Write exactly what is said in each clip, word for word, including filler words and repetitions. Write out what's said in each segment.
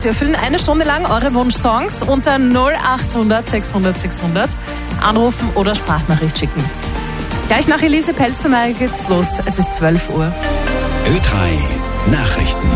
Wir erfüllen eine Stunde lang eure Wunschsongs unter null acht hundert sechshundert sechshundert anrufen oder Sprachnachricht schicken. Gleich nach Elise Pelzermeier geht's los. Es ist zwölf Uhr. Ö drei Nachrichten.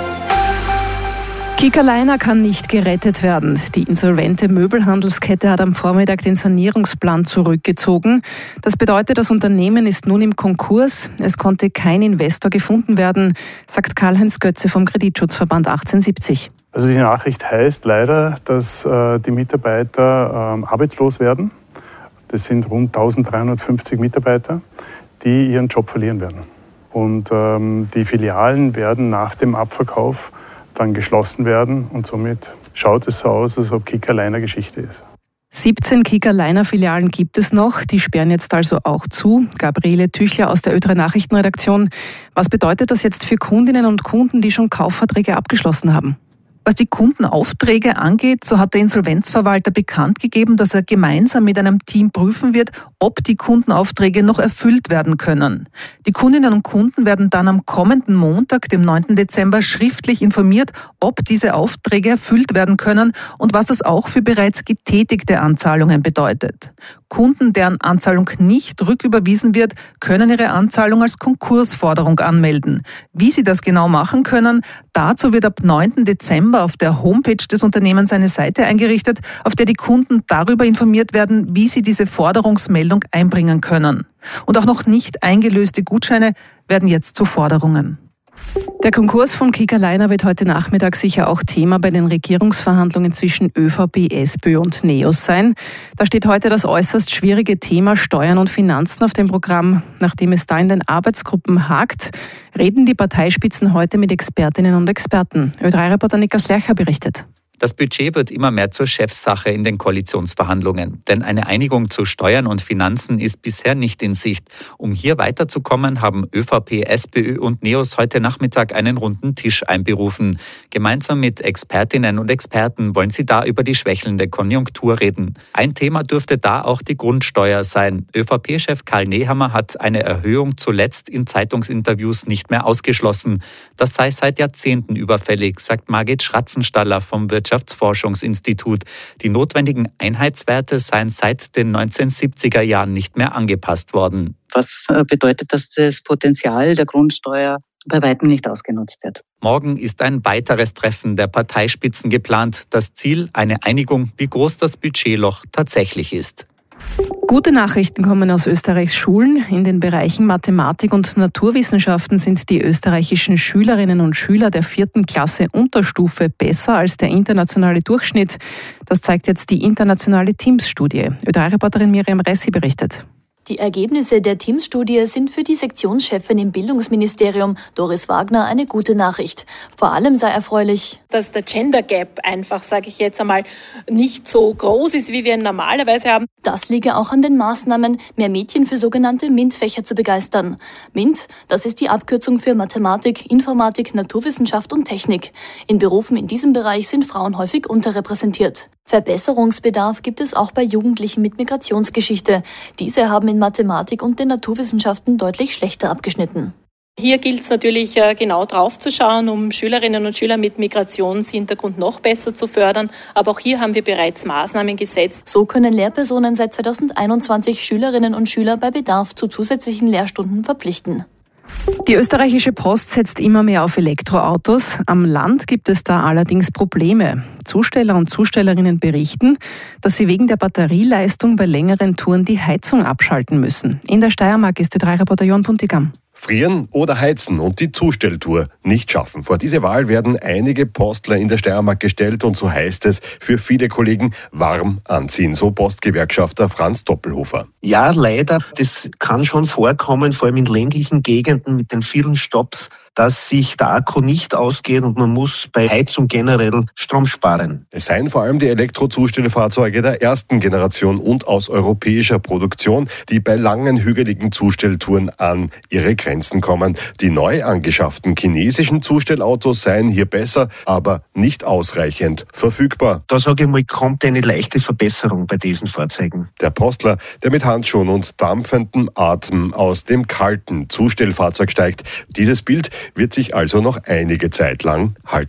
Kika Leiner kann nicht gerettet werden. Die insolvente Möbelhandelskette hat am Vormittag den Sanierungsplan zurückgezogen. Das bedeutet, das Unternehmen ist nun im Konkurs. Es konnte kein Investor gefunden werden, sagt Karl-Heinz Götze vom Kreditschutzverband achtzehnhundert-siebzig. Also die Nachricht heißt leider, dass äh, die Mitarbeiter äh, arbeitslos werden. Das sind rund eintausenddreihundertfünfzig Mitarbeiter, die ihren Job verlieren werden. Und ähm, die Filialen werden nach dem Abverkauf dann geschlossen werden und somit schaut es so aus, als ob Kika Leiner Geschichte ist. siebzehn Kika Leiner Filialen gibt es noch, die sperren jetzt also auch zu. Gabriele Tüchler aus der Ö drei Nachrichtenredaktion. Was bedeutet das jetzt für Kundinnen und Kunden, die schon Kaufverträge abgeschlossen haben? Was die Kundenaufträge angeht, so hat der Insolvenzverwalter bekannt gegeben, dass er gemeinsam mit einem Team prüfen wird, ob die Kundenaufträge noch erfüllt werden können. Die Kundinnen und Kunden werden dann am kommenden Montag, dem neunten Dezember, schriftlich informiert, ob diese Aufträge erfüllt werden können und was das auch für bereits getätigte Anzahlungen bedeutet. Kunden, deren Anzahlung nicht rücküberwiesen wird, können ihre Anzahlung als Konkursforderung anmelden. Wie sie das genau machen können, dazu wird ab neunten Dezember auf der Homepage des Unternehmens eine Seite eingerichtet, auf der die Kunden darüber informiert werden, wie sie diese Forderungsmeldung einbringen können. Und auch noch nicht eingelöste Gutscheine werden jetzt zu Forderungen. Der Konkurs von Kika Leiner wird heute Nachmittag sicher auch Thema bei den Regierungsverhandlungen zwischen ÖVP, SPÖ und NEOS sein. Da steht heute das äußerst schwierige Thema Steuern und Finanzen auf dem Programm. Nachdem es da in den Arbeitsgruppen hakt, reden die Parteispitzen heute mit Expertinnen und Experten. Ö drei Reporter Niklas Lercher berichtet. Das Budget wird immer mehr zur Chefsache in den Koalitionsverhandlungen. Denn eine Einigung zu Steuern und Finanzen ist bisher nicht in Sicht. Um hier weiterzukommen, haben ÖVP, SPÖ und NEOS heute Nachmittag einen runden Tisch einberufen. Gemeinsam mit Expertinnen und Experten wollen sie da über die schwächelnde Konjunktur reden. Ein Thema dürfte da auch die Grundsteuer sein. ÖVP-Chef Karl Nehammer hat eine Erhöhung zuletzt in Zeitungsinterviews nicht mehr ausgeschlossen. Das sei seit Jahrzehnten überfällig, sagt Margit Schratzenstaller vom Wirtschaftsministerium. Wirtschaftsforschungsinstitut. Die notwendigen Einheitswerte seien seit den neunzehnhundertsiebziger Jahren nicht mehr angepasst worden. Was bedeutet, dass das Potenzial der Grundsteuer bei weitem nicht ausgenutzt wird. Morgen ist ein weiteres Treffen der Parteispitzen geplant. Das Ziel, eine Einigung, wie groß das Budgetloch tatsächlich ist. Gute Nachrichten kommen aus Österreichs Schulen. In den Bereichen Mathematik und Naturwissenschaften sind die österreichischen Schülerinnen und Schüler der vierten Klasse Unterstufe besser als der internationale Durchschnitt. Das zeigt jetzt die internationale Teams-Studie. Ö drei Reporterin Miriam Ressi berichtet. Die Ergebnisse der Teams-Studie sind für die Sektionschefin im Bildungsministerium, Doris Wagner, eine gute Nachricht. Vor allem sei erfreulich, dass der Gender Gap einfach, sage ich jetzt einmal, nicht so groß ist, wie wir ihn normalerweise haben. Das liege auch an den Maßnahmen, mehr Mädchen für sogenannte MINT-Fächer zu begeistern. MINT, das ist die Abkürzung für Mathematik, Informatik, Naturwissenschaft und Technik. In Berufen in diesem Bereich sind Frauen häufig unterrepräsentiert. Verbesserungsbedarf gibt es auch bei Jugendlichen mit Migrationsgeschichte. Diese haben in Mathematik und den Naturwissenschaften deutlich schlechter abgeschnitten. Hier gilt es natürlich genau drauf zu schauen, um Schülerinnen und Schüler mit Migrationshintergrund noch besser zu fördern. Aber auch hier haben wir bereits Maßnahmen gesetzt. So können Lehrpersonen seit zweitausendeinundzwanzig Schülerinnen und Schüler bei Bedarf zu zusätzlichen Lehrstunden verpflichten. Die österreichische Post setzt immer mehr auf Elektroautos. Am Land gibt es da allerdings Probleme. Zusteller und Zustellerinnen berichten, dass sie wegen der Batterieleistung bei längeren Touren die Heizung abschalten müssen. In der Steiermark ist Ö drei Reporter Johann Puntigam. Frieren oder heizen und die Zustelltour nicht schaffen. Vor diese Wahl werden einige Postler in der Steiermark gestellt und so heißt es für viele Kollegen warm anziehen. So Postgewerkschafter Franz Doppelhofer. Ja, leider. Das kann schon vorkommen, vor allem in ländlichen Gegenden mit den vielen Stops, dass sich der Akku nicht ausgeht und man muss bei Heizung generell Strom sparen. Es seien vor allem die Elektrozustellfahrzeuge der ersten Generation und aus europäischer Produktion, die bei langen hügeligen Zustelltouren an ihre Grenzen kommen. Die neu angeschafften chinesischen Zustellautos seien hier besser, aber nicht ausreichend verfügbar. Da sage ich mal, kommt eine leichte Verbesserung bei diesen Fahrzeugen. Der Postler, der mit Handschuhen und dampfendem Atem aus dem kalten Zustellfahrzeug steigt. Dieses Bild wird sich also noch einige Zeit lang halten.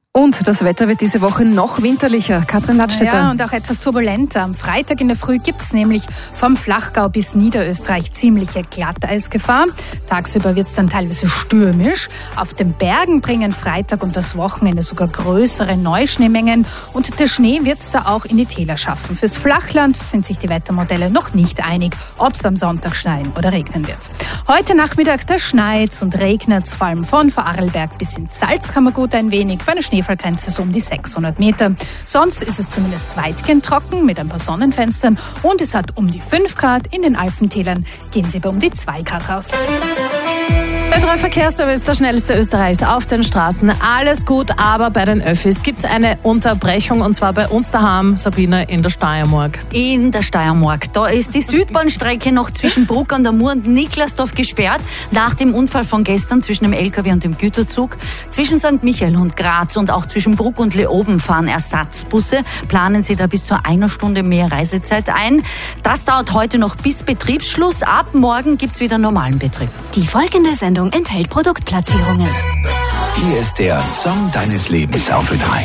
Und das Wetter wird diese Woche noch winterlicher. Katrin Ladstätter. Ja, und auch etwas turbulenter. Am Freitag in der Früh gibt es nämlich vom Flachgau bis Niederösterreich ziemliche Glatteisgefahr. Tagsüber wird es dann teilweise stürmisch. Auf den Bergen bringen Freitag und das Wochenende sogar größere Neuschneemengen. Und der Schnee wird es da auch in die Täler schaffen. Fürs Flachland sind sich die Wettermodelle noch nicht einig, ob es am Sonntag schneien oder regnen wird. Heute Nachmittag, da schneit's und regnet's, vor allem von Vorarlberg bis ins Salzkammergut ein wenig, bei einer Schneefallgrenze so um die sechshundert Meter. Sonst ist es zumindest weitgehend trocken mit ein paar Sonnenfenstern und es hat um die fünf Grad. In den Alpentälern gehen sie bei um die zwei Grad raus. Ö drei Verkehrsservice, der schnellste Österreichs auf den Straßen. Alles gut, aber bei den Öffis gibt es eine Unterbrechung und zwar bei uns daheim, Sabine, in der Steiermark. In der Steiermark. Da ist die Südbahnstrecke noch zwischen Bruck an der Mur und Niklasdorf gesperrt, nach dem Unfall von gestern zwischen dem L K W und dem Güterzug. Zwischen Sankt Michael und Graz und auch zwischen Bruck und Leoben fahren Ersatzbusse. Planen Sie da bis zu einer Stunde mehr Reisezeit ein. Das dauert heute noch bis Betriebsschluss. Ab morgen gibt es wieder normalen Betrieb. Die folgende Sendung enthält Produktplatzierungen. Hier ist der Song deines Lebens auf Ö drei.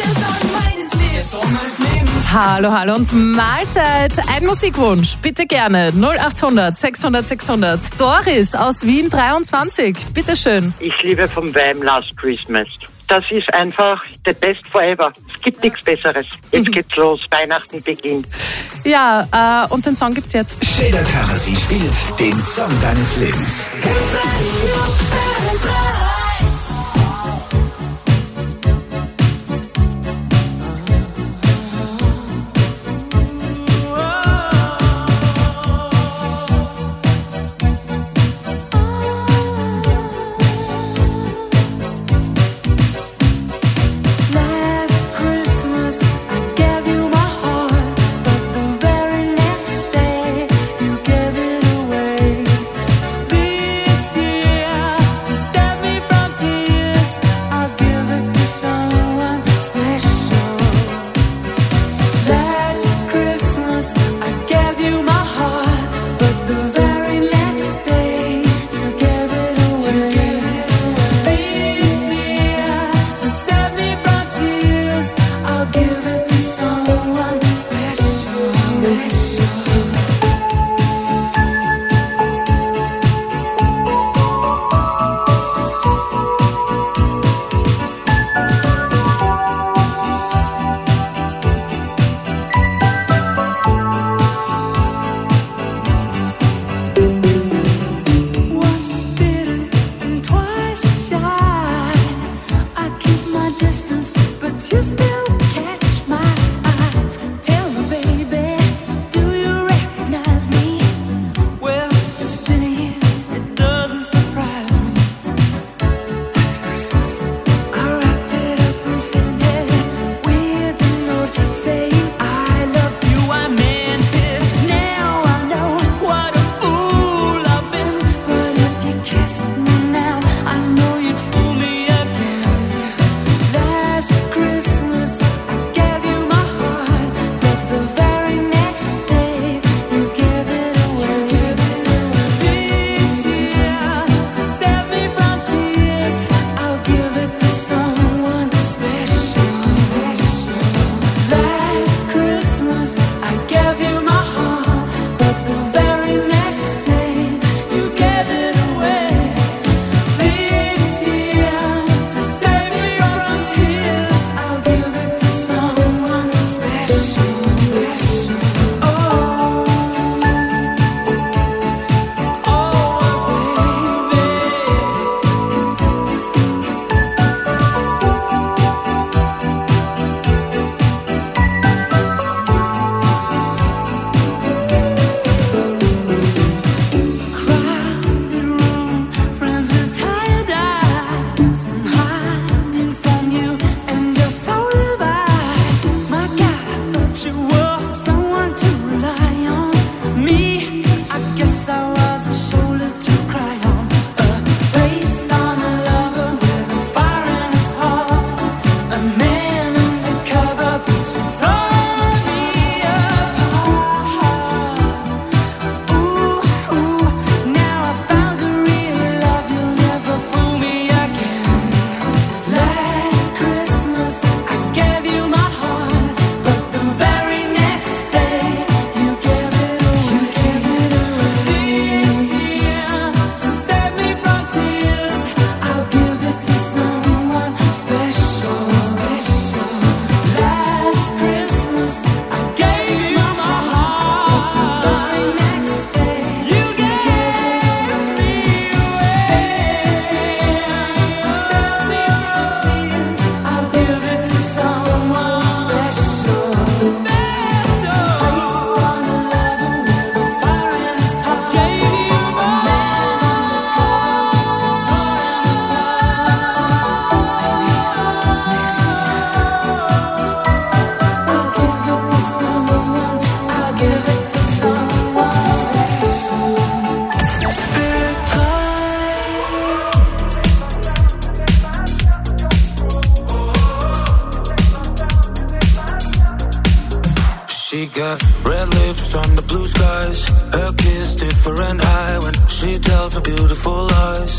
Hallo, hallo und Mahlzeit. Ein Musikwunsch, bitte gerne. null achthundert sechshundert sechshundert. Doris aus Wien dreiundzwanzig, bitteschön. Ich liebe vom Wham! Last Christmas. Das ist einfach the best forever. Es gibt nichts Besseres. Jetzt geht's los, Weihnachten beginnt. Ja, äh, und den Song gibt's jetzt. Seda Karasi spielt den Song deines Lebens. She got red lips on the blue skies. Her kiss different high when she tells her beautiful lies.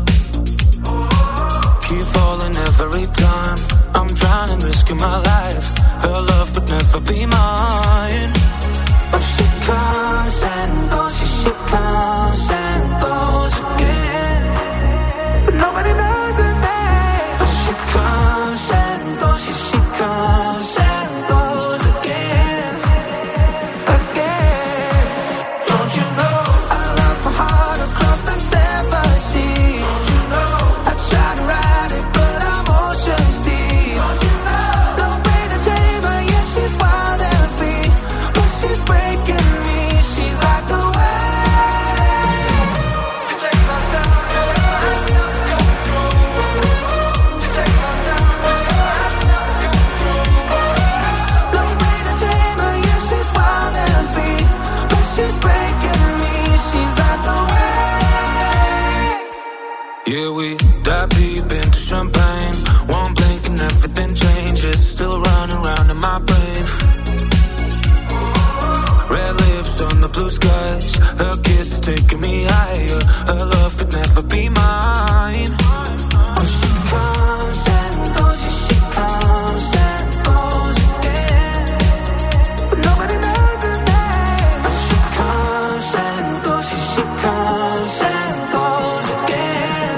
Keep falling every time. I'm trying and risking my life. Her love could never be mine. But she comes and goes, she, she comes and goes again. But nobody knows her name. But she comes and goes, she, she comes and goes again. Again. Don't you know I lost my heart across the seven seas? Don't you know I tried to ride it but I'm ocean deep? Don't you know no way to tame her, yeah she's wild and free. But she's breaking me, she's like the wave. You take my time, you take my time. No way to tame her, yeah she's wild and free. But she's breaking me, she's like the wave. Yeah, we dive deep into champagne. One blink and everything changes. Still running round in my brain. Red lips on the blue skies. Her kiss is taking me higher. Her love could never be mine. Oh, she comes and goes, yeah, she comes and goes again. But nobody knows her name. Oh, she comes and goes, yeah, she comes and goes again.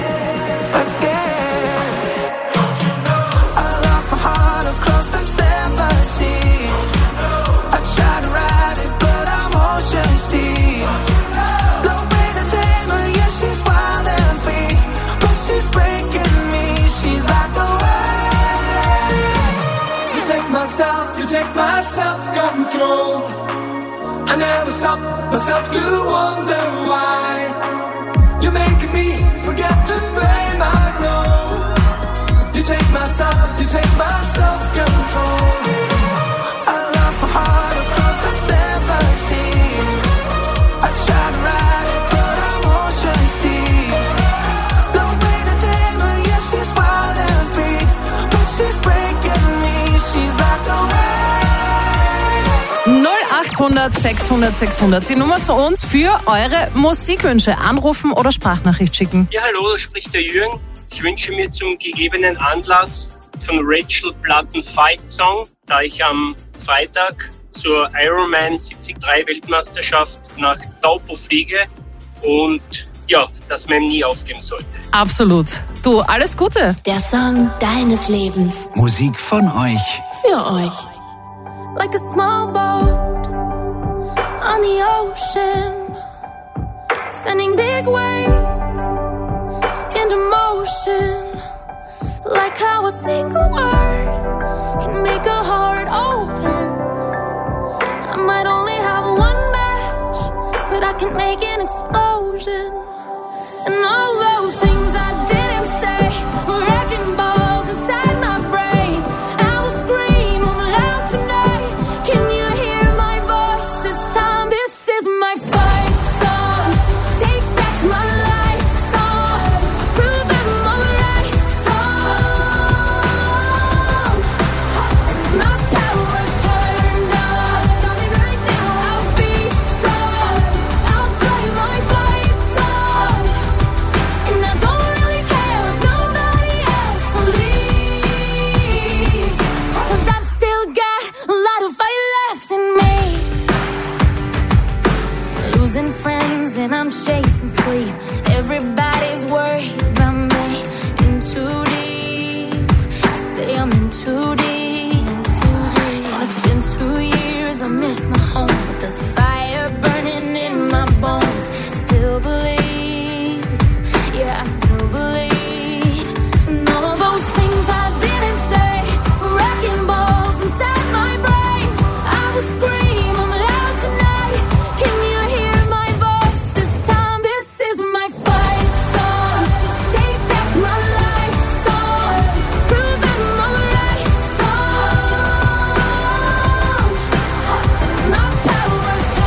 Again. Don't you know I lost my heart across the seven seas? I tried to ride it but I'm ocean deep. No way to tame her, yeah she's wild and free. But she's breaking me, she's like the wave. You take my self, you take my self-control. I never stop myself to wonder why. You're making me forget to blame, I know. You take my self, you take my self-control. I lost my heart across the seven seas. I tried to ride it but I'm ocean deep. No way to tame her, yeah she's wild and free. But she's breaking me, she's like the wave. null achthundert sechshundert sechshundert, die Nummer zu uns für eure Musikwünsche. Anrufen oder Sprachnachricht schicken. Ja, hallo, da spricht der Jürgen. Ich wünsche mir zum gegebenen Anlass von Rachel Platten Fight Song, da ich am Freitag zur Ironman siebzig drei Weltmeisterschaft nach Taupo fliege und ja, dass man ihm nie aufgeben sollte. Absolut. Du, alles Gute. Der Song deines Lebens. Musik von euch. Für euch. Like a small boat on the ocean, sending big waves into motion. Like how a single word can make a heart open. I might only have one match, but I can make an explosion. And all those things I didn't say were wrecking balls inside my brain. I will scream loud tonight. Can you hear my voice this time? This is my fight song. Take back my life song. Prove I'm alright song. My power's turned on. Starting right now. I'll be strong. I'll play my fight song. And I don't really care if nobody else believes, 'cause I've still got a lot of fight left in me. Losing friends and I'm chasing sleep. Everybody's worried about me. In too deep. You say I'm in too deep. And it's been two years, I miss my home, but there's a fire burning in my bones. Still believe, yeah, I still believe. And all those things I didn't say were wrecking balls inside my brain. I will scream, I'm loud tonight. Can you hear my voice this time? This is my fight song. Take back my life song. Prove I'm alright song. My power's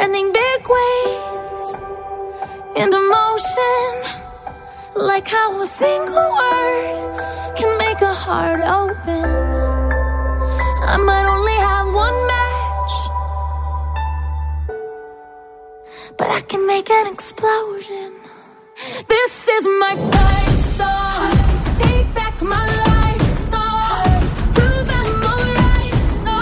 sending big waves into motion. Like how a single word can make a heart open. I might only have one match, but I can make an explosion. This is my fight song. Take back my life song. Prove I'm alright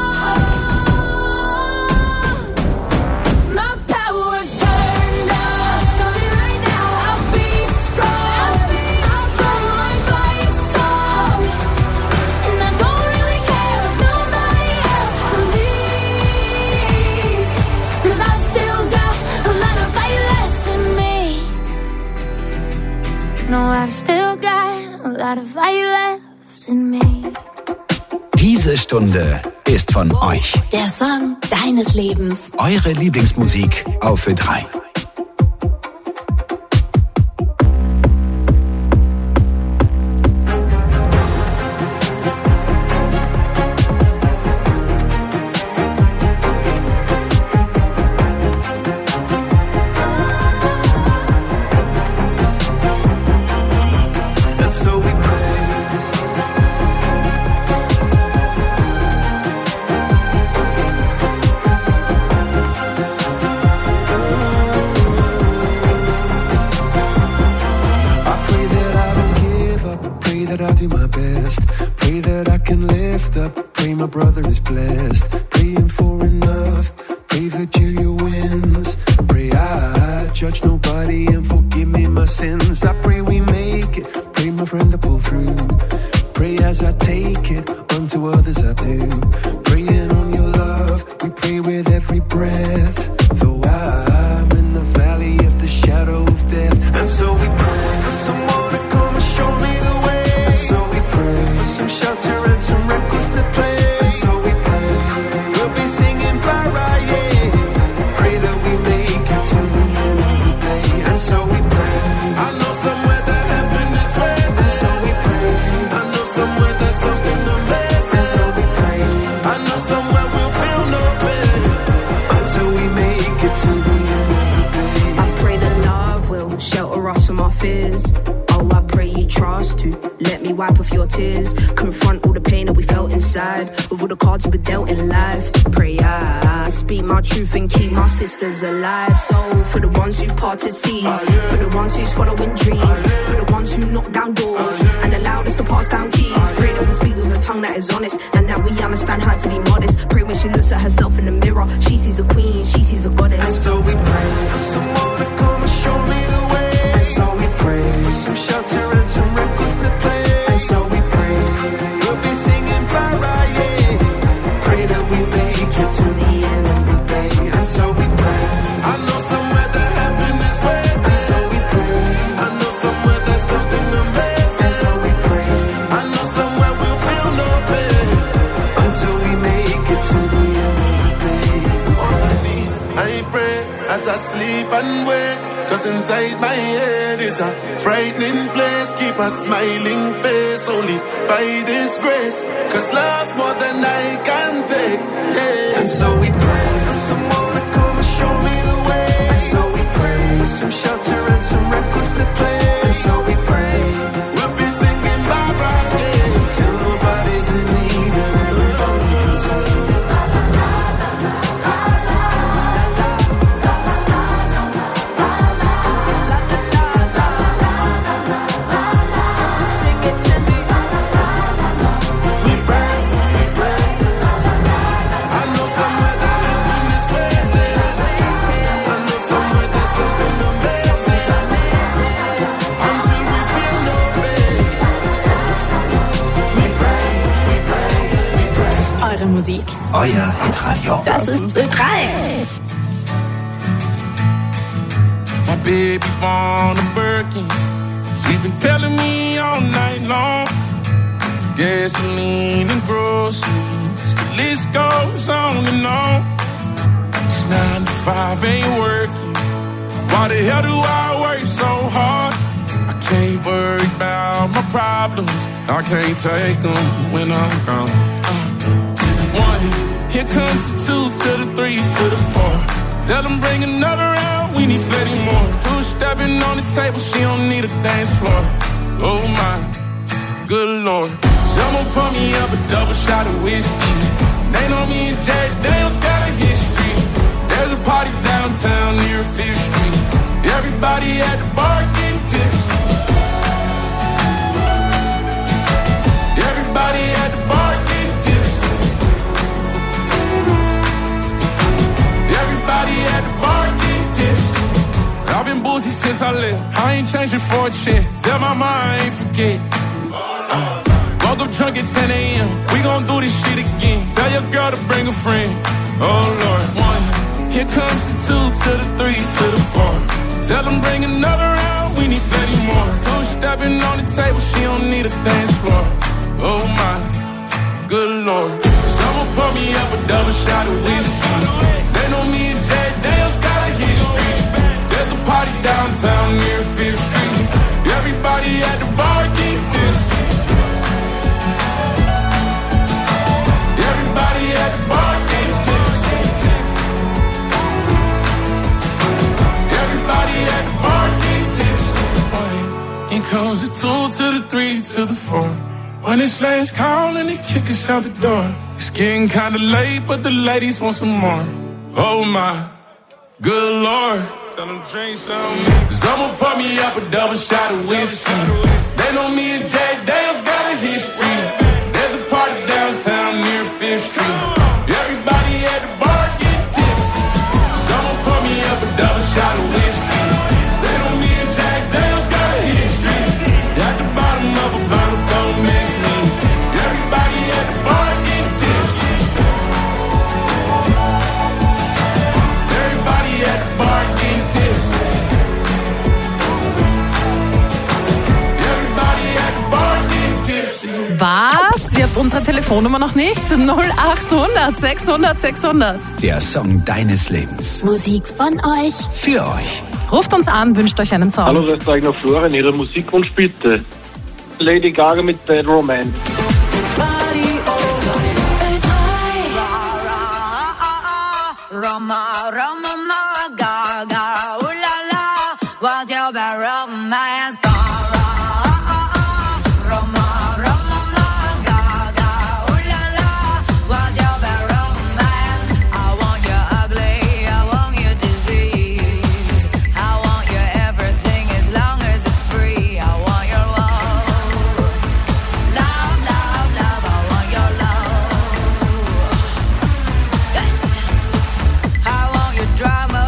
song. My power's turned up. Start it right now. I'll be strong. I'll play my fight song. And I don't really care if nobody else believes. 'Cause I've still got a lot of fight left in me. No, I've still got a lot of fight left in me. Diese Stunde ist von euch. Der Song deines Lebens. Eure Lieblingsmusik auf Ö drei. Do my best, pray that I can lift up, pray my brother is blessed, praying for enough, pray Virgilia wins, pray I judge nobody and forgive me my sins, I pray we make it, pray my friend to pull through, pray as I take it, unto others I do, praying on your love, we pray with every breath, though I'm in the valley of the shadow of death, and so we pray for someone to come and show me the way. For some shelter and some records to play. And so we pray, we'll be singing bye-bye, yeah. Pray that we make it to the end of the day. And so we pray, I know somewhere that heaven is waiting. And so we pray, I know somewhere there's something amazing. And so we pray, I know somewhere we'll feel no pain until we make it to the end of the day. I pray that love will shelter us from our fears. Oh, I pray you trust to let me wipe off your tears. Confront all the pain that we felt inside with all the cards we were dealt in life. Pray I speak my truth and keep my sisters alive. So for the ones who parted seas, for the ones who's following dreams, for the ones who knock down doors and allowed us to pass down keys. Pray that we speak with a tongue that is honest and that we understand how to be modest. Pray when she looks at herself in the mirror, she sees a queen, she sees a goddess. And so we pray for someone to come and show me the way. And so we pray for some shelter and some records to play. And so we pray, we'll be singing bye-bye, yeah. Pray that we make it to the end of the day. And so we pray, I know somewhere that heaven is waiting. And so we pray, I know somewhere there's something amazing. And so we pray, I know somewhere we'll feel no pain until we make it to the end of the day. On my knees, I pray as I sleep and wake. 'Cause inside my head is a frightening place. Keep a smiling face only by this grace. 'Cause love's more than I can take, yeah. And so we pray for someone to come and show me the way. And so we pray for some shelter and some records to play. And so we pray, we'll be singing bye-bye, yeah. Till nobody's in need and everybody can sing. Musik. Euer Hitradio. Das ist Ö drei. My baby born a Birkin. She's been telling me all night long. Gasoline and groceries. The list goes on and on. It's nine to five ain't working. Why the hell do I work so hard? I can't worry about my problems. I can't take them when I'm gone. Uh, one, here comes the two to the three to the four. Tell them bring another round, we need plenty more. Two-stepping on the table, she don't need a dance floor. Oh my, good Lord. Someone pour me up a double shot of whiskey. They know me and Jack Daniels got a history. There's a party downtown near Fifth Street. Everybody at the bar getting tipsy. Everybody at the bar getting tipsy. Everybody at the bar getting tipsy. I've been boozy since I left. I ain't changing for a chick. Tell my mom I ain't forget. Uh, woke up drunk at ten a.m. We gon' do this shit again. Tell your girl to bring a friend. Oh Lord, one. Here comes the two to the three to the four. Tell them bring another round, we need plenty more. Two stepping on the table, she don't need a dance floor. Oh my, good Lord. Someone pour me up a double shot of whiskey. They know me and Jack Daniels got a history. There's a party downtown near Fifth Street. Everybody at the bar getting tipsy. Everybody at the bar getting tipsy. Everybody at the bar getting tipsy. In comes the two to the three to the four. When it's last call and they kick us out the door. It's getting kinda late, but the ladies want some more. Oh my, good Lord. Tell them drink some. Someone pour me up a double shot of whiskey. They know me and Jack Daniels got a history. There's a party downtown near Fifth Street. Everybody at the bar getting tipsy. Someone pour me up a double shot of whiskey. They know me and Jack Daniels got a history. At the bottom of a bottle, don't miss me. Everybody at the bar getting tipsy. Everybody at the bar getting tipsy. Everybody at the bar getting tipsy. Was? Ihr habt unsere Telefonnummer noch nicht? null achthundert sechshundert sechshundert. Der Song deines Lebens. Musik von euch. Für euch. Ruft uns an, wünscht euch einen Song. Hallo, das ist eigentlich noch Florian, Ihre Musikwunsch bitte. Lady Gaga mit Bad Romance. Roma, Roma, ma, Gaga, ooh la la, what's your bad romance? Drama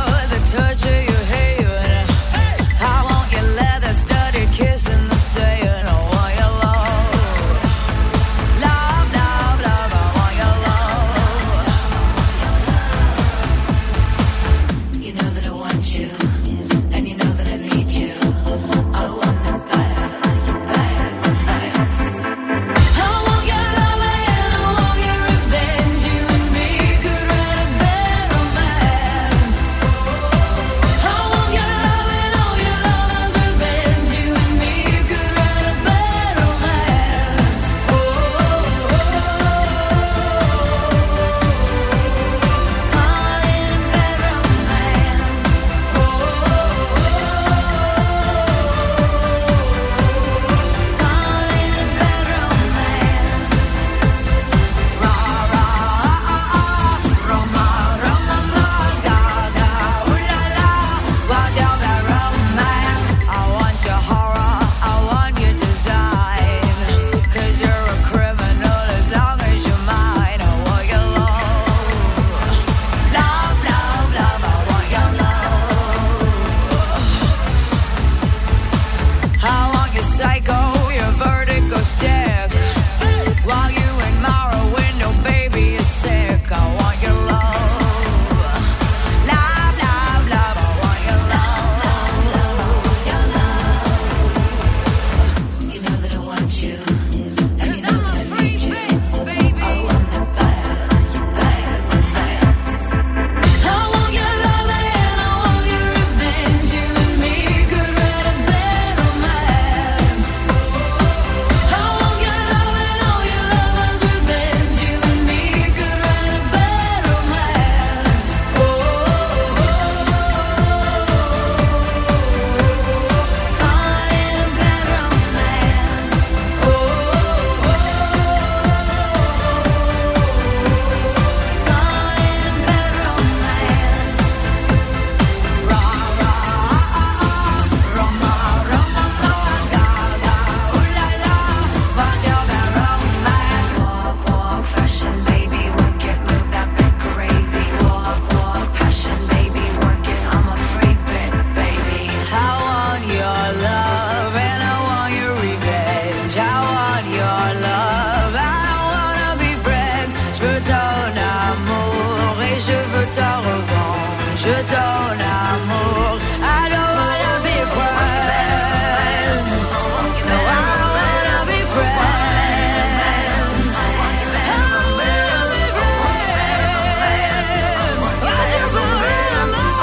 ton amour. I don't wanna be friends. No, I don't wanna be friends. I don't wanna be friends. Why'd you put it on my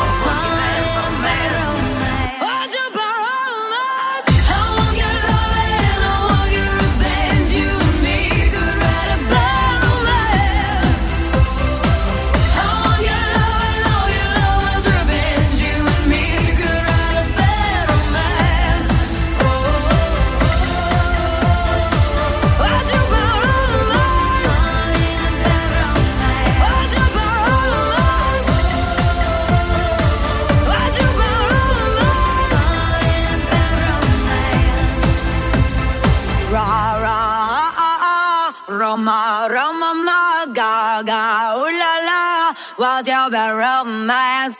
mind? Why'd you put it on my mind? I want your love and I want your revenge. You and me could write a bad romance. I want your love and all your love's revenge. You and me could write a bad romance. Oh, why'd you put it on my mind? Why'd you put it on my mind? Why'd you put it on my mind? Ra ra ah ah Roma Roma ma ga ga ooh la la, what's your bad romance?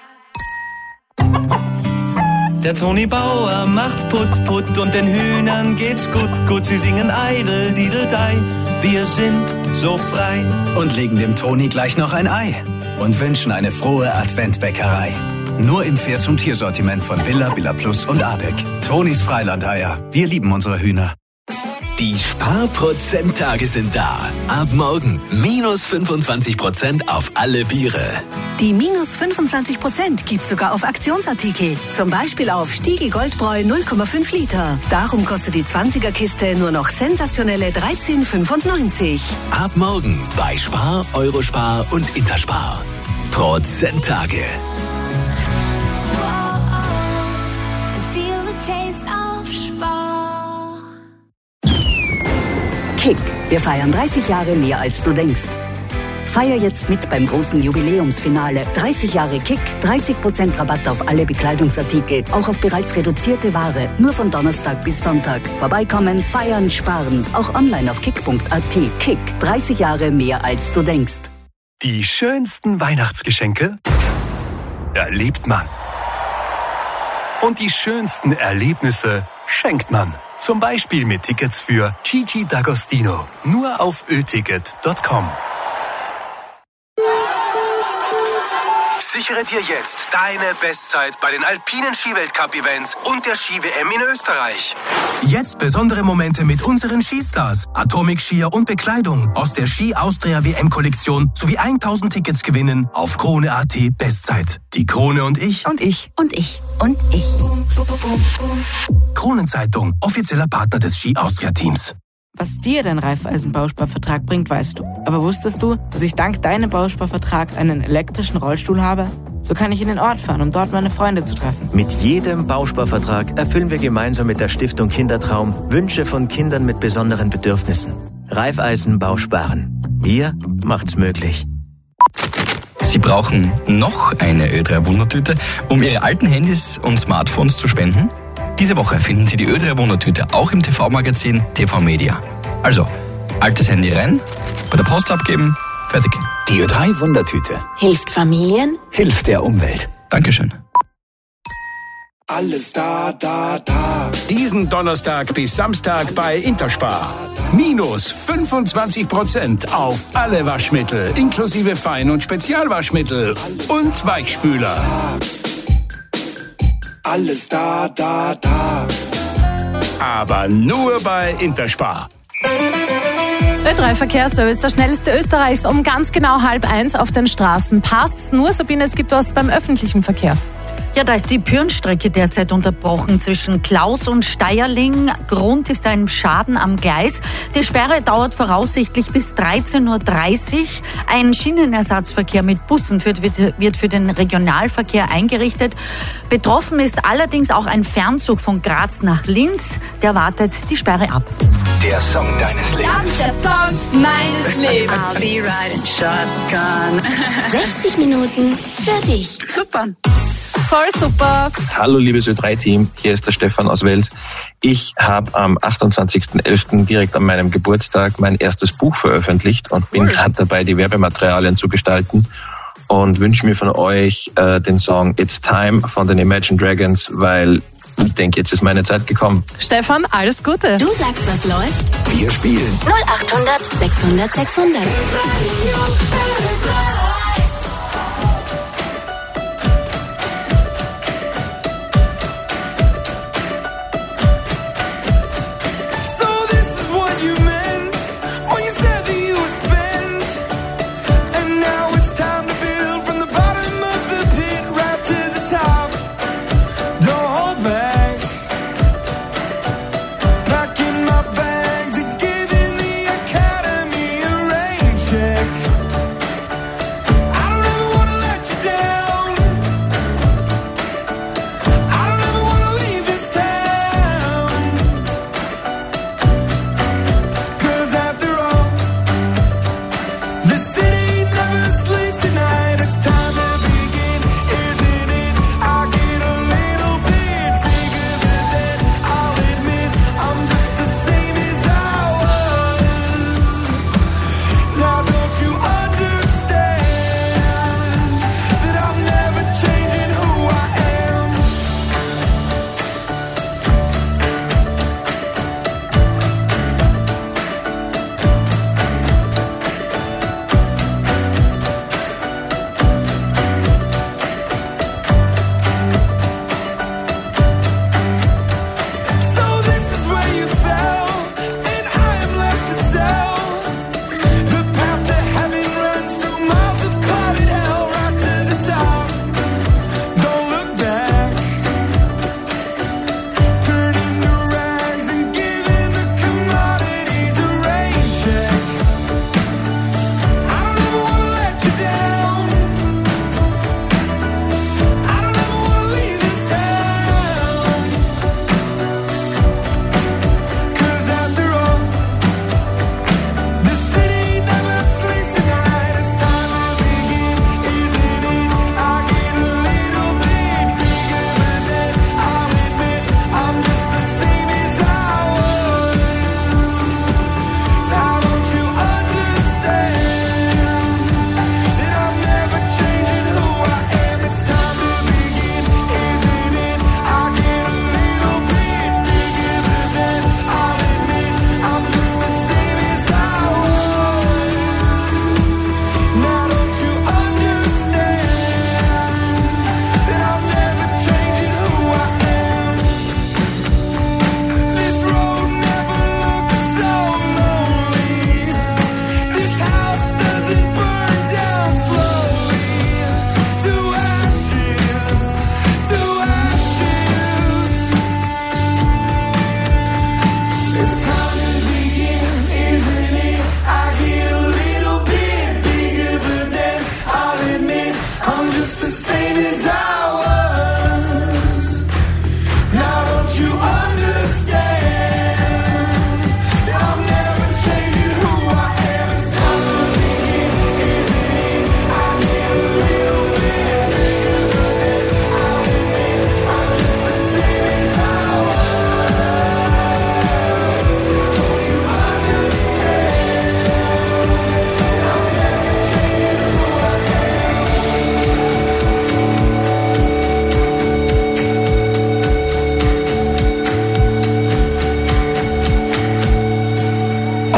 Der Toni Bauer macht Put Put und den Hühnern geht's gut, gut. Sie singen Eidel, Dideldei, wir sind so frei. Und legen dem Toni gleich noch ein Ei und wünschen eine frohe Adventbäckerei. Nur im Pferd- und Tiersortiment von Billa, Billa Plus und Abeck. Tonis Freilandeier. Wir lieben unsere Hühner. Die Sparprozenttage sind da. Ab morgen minus fünfundzwanzig Prozent auf alle Biere. Die minus fünfundzwanzig Prozent gibt sogar auf Aktionsartikel. Zum Beispiel auf Stiegl Goldbräu null Komma fünf Liter. Darum kostet die zwanziger-Kiste nur noch sensationelle dreizehn fünfundneunzig. Ab morgen bei Spar, Eurospar und Interspar. Prozenttage. Feel the taste of Spar. Kick. Wir feiern dreißig Jahre mehr als du denkst. Feier jetzt mit beim großen Jubiläumsfinale. dreißig Jahre Kick, dreißig Prozent Rabatt auf alle Bekleidungsartikel, auch auf bereits reduzierte Ware. Nur von Donnerstag bis Sonntag. Vorbeikommen, feiern, sparen. Auch online auf kick punkt a t. Kick, dreißig Jahre mehr als du denkst. Die schönsten Weihnachtsgeschenke erlebt man. Und die schönsten Erlebnisse schenkt man. Zum Beispiel mit Tickets für Gigi D'Agostino. Nur auf ö ticket punkt com. Sichere dir jetzt deine Bestzeit bei den alpinen Skiweltcup-Events und der Ski-W M in Österreich. Jetzt besondere Momente mit unseren Skistars, Atomic-Skier und Bekleidung aus der Ski Austria W M-Kollektion sowie tausend Tickets gewinnen auf Krone punkt a t Bestzeit. Die Krone und ich. Und ich. Und ich. Und ich. Kronenzeitung, offizieller Partner des Ski Austria-Teams. Was dir dein Raiffeisen-Bausparvertrag bringt, weißt du. Aber wusstest du, dass ich dank deinem Bausparvertrag einen elektrischen Rollstuhl habe? So kann ich in den Ort fahren, um dort meine Freunde zu treffen. Mit jedem Bausparvertrag erfüllen wir gemeinsam mit der Stiftung Kindertraum Wünsche von Kindern mit besonderen Bedürfnissen. Raiffeisen Bausparen. Ihr macht's möglich. Sie brauchen noch eine Ö drei Wundertüte, um Ihre alten Handys und Smartphones zu spenden? Diese Woche finden Sie die Ö drei Wundertüte auch im T V-Magazin T V Media. Also, altes Handy rein, bei der Post abgeben, fertig. Die Ö drei Wundertüte. Hilft Familien? Hilft der Umwelt. Dankeschön. Alles da, da, da. Diesen Donnerstag bis Samstag bei Interspar. Minus fünfundzwanzig Prozent auf alle Waschmittel, inklusive Fein- und Spezialwaschmittel und Weichspüler. Alles da, da, da. Aber nur bei Interspar. Ö drei Verkehrsservice, der schnellste Österreichs, um ganz genau halb eins auf den Straßen. Passt's nur, Sabine, es gibt was beim öffentlichen Verkehr. Ja, da ist die Pyrnstrecke derzeit unterbrochen zwischen Klaus und Steierling. Grund ist ein Schaden am Gleis. Die Sperre dauert voraussichtlich bis dreizehn Uhr dreißig. Ein Schienenersatzverkehr mit Bussen wird für den Regionalverkehr eingerichtet. Betroffen ist allerdings auch ein Fernzug von Graz nach Linz. Der wartet die Sperre ab. Der Song deines Lebens. Das ist der Song meines Lebens. I'll be riding shotgun. sechzig Minuten für dich. Super. Voll super. Hallo liebes Ö drei Team, hier ist der Stefan aus Wels. Ich habe am achtundzwanzigsten elften direkt an meinem Geburtstag mein erstes Buch veröffentlicht und bin gerade dabei, die Werbematerialien zu gestalten und wünsche mir von euch äh, den Song It's Time von den Imagine Dragons, weil ich denke, jetzt ist meine Zeit gekommen. Stefan, alles Gute. Du sagst, was läuft. Wir spielen. null achthundert sechshundert sechshundert.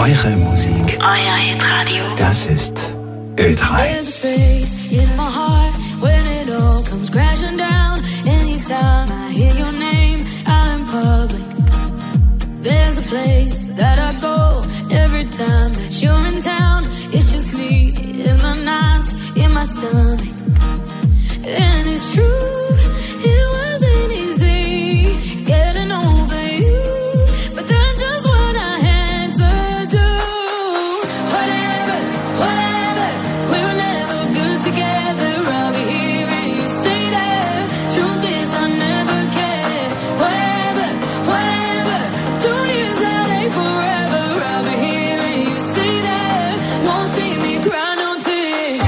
Eure Musik. Euer Hitradio. Das ist Ö drei. There's a space in my heart when it all comes crashing down. Anytime I hear your name out in public, there's a place that I go every time that you're in town. It's just me in the nights, in my stomach. And it's true, it wasn't easy getting over you, but that's just what I had to do. Whatever, whatever, we were never good together. I'll be here and you say that. Truth is I never cared. Whatever, whatever, two years out ain't forever. I'll be here and you say that. Won't see me cry no tears.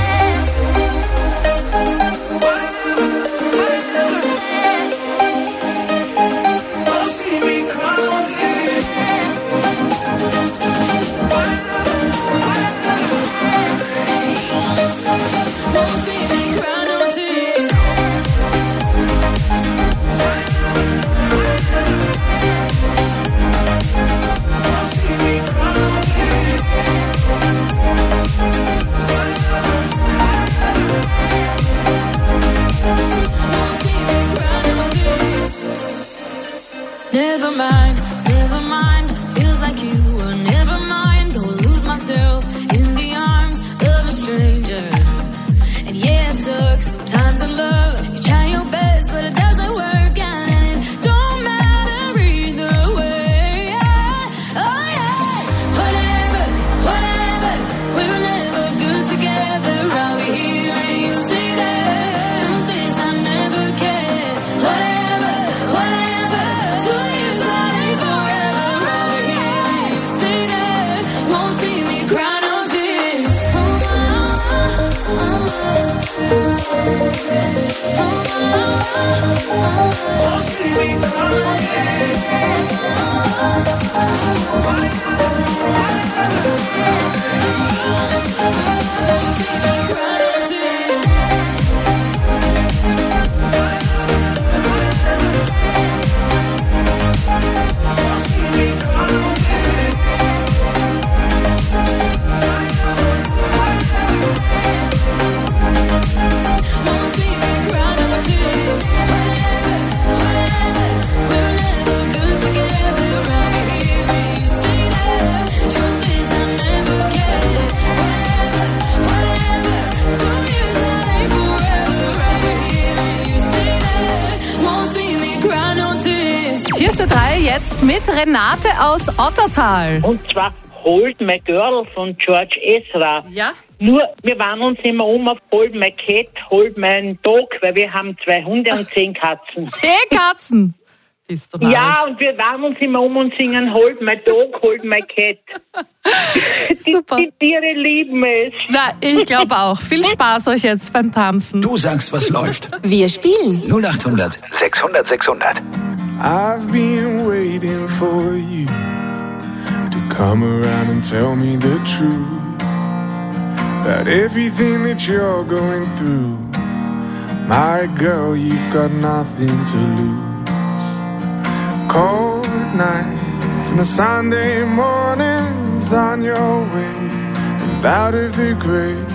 Won't see me cry no tears. Won't see me cry no tears. Never mind, never mind. Feels like you were never mind. Go lose myself in the arms of a stranger. And yeah, it sucks sometimes in love. You try your best, but it doesn't work out, and it don't matter either way. Yeah. Oh yeah, whatever, whatever. We were never good together. I'll be here and you see that. Truth is I never cared. Whatever, whatever. Two years out ain't forever. I'll be here and you see that. Won't see me cry no tears. Won't see me cry no Hier ist Ö drei jetzt mit Renate aus Ottertal. Und zwar Hold My Girl von George Ezra. Ja. Nur, wir waren uns immer um auf Hold My Cat, Hold My Dog, weil wir haben zwei Hunde und zehn Katzen. Zehn Katzen? Bist du Ja, narrisch. und wir waren uns immer um und singen Hold My Dog, Hold My Cat. Super. Die, die Tiere lieben es. Na, ich glaube auch. Viel Spaß euch jetzt beim Tanzen. Du sagst, was läuft. Wir spielen. null acht hundert sechshundert sechshundert. I've been waiting for you to come around and tell me the truth about everything that you're going through. My girl, you've got nothing to lose. Cold nights and the Sunday mornings on your way and out of the grave.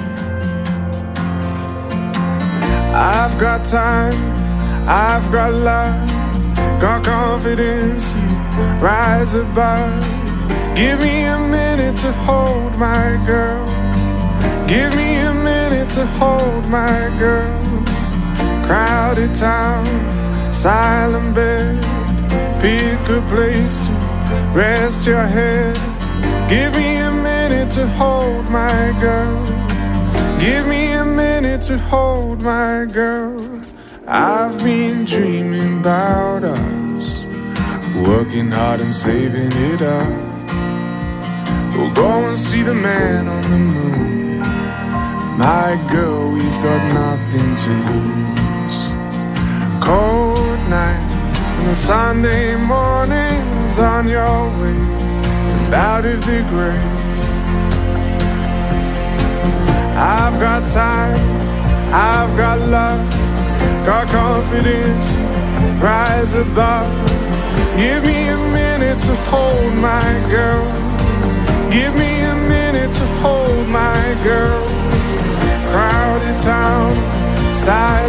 I've got time, I've got love, got confidence, you rise above. Give me a minute to hold my girl. Give me a minute to hold my girl. Crowded town, silent bed. Pick a place to rest your head. Give me a minute to hold my girl. Give me a minute to hold my girl. I've been dreaming about us, working hard and saving it up. We'll go and see the man on the moon. My girl, we've got nothing to lose. Cold nights and the Sunday mornings on your way and out of the grave. I've got time, I've got love, got confidence, rise above. Give me a minute to hold my girl. Give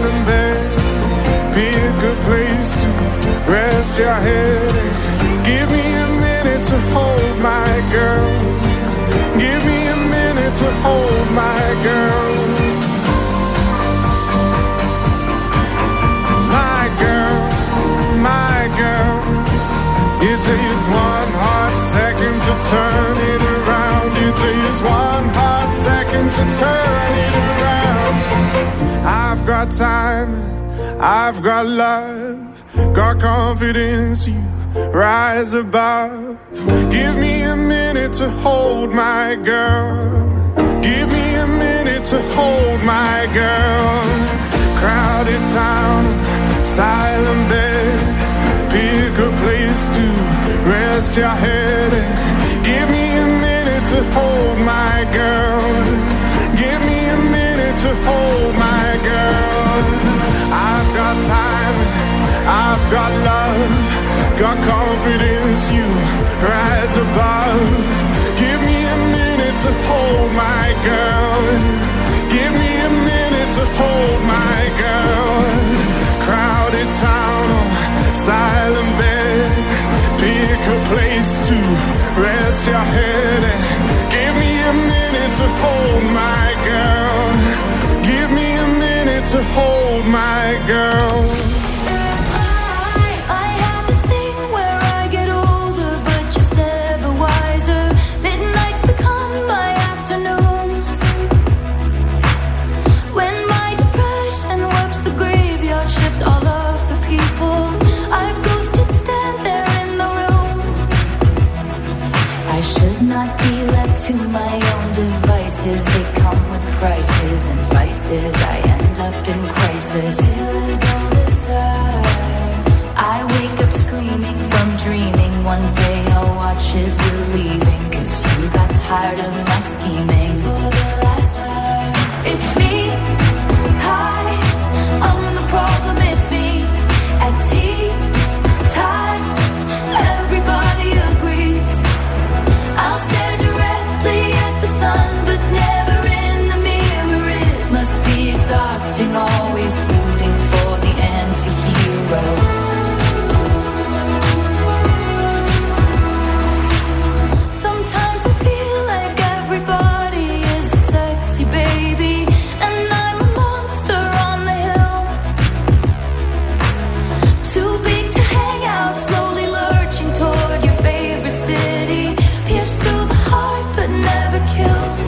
silent bed. Pick a place to rest your head. Give me a minute to hold my girl. Give me a minute to hold my girl. My girl, my girl. It takes one hot second to turn it around. It takes one hot second to turn it around. I've got time, I've got love, got confidence, you rise above. Give me a minute to hold my girl. Give me a minute to hold my girl. Crowded town, silent bed. Pick a place to rest your head. Give me a minute to hold my girl. Give me a minute to hold my girl. I've got time, I've got love, got confidence, you rise above. Give me a minute to hold my girl. Give me a minute to hold my girl. Crowded town, silent bed. Pick a place to rest your head. Give me a minute to hold my girl. Give me a minute to hold my girl. I have this thing where I get older, but just never wiser. Midnights become my afternoons. When my depression works the graveyard shift, all of the people I've ghosted stand there in the room. I should not be left to my own devices. They come with prices and vices. I end up in crisis. Feels all this time. I wake up screaming from dreaming. One day I'll watch as you're leaving, 'cause you got tired of my scheming. For the last time, it's me. Hi, I'm the problem, it's me. At tea time, everybody agrees. I'll stare directly at the sun, but never in the mirror. It must be exhausting, always rooting for the anti-hero. Sometimes I feel like everybody is a sexy baby, and I'm a monster on the hill. Too big to hang out, slowly lurching toward your favorite city. Pierced through the heart, but never killed.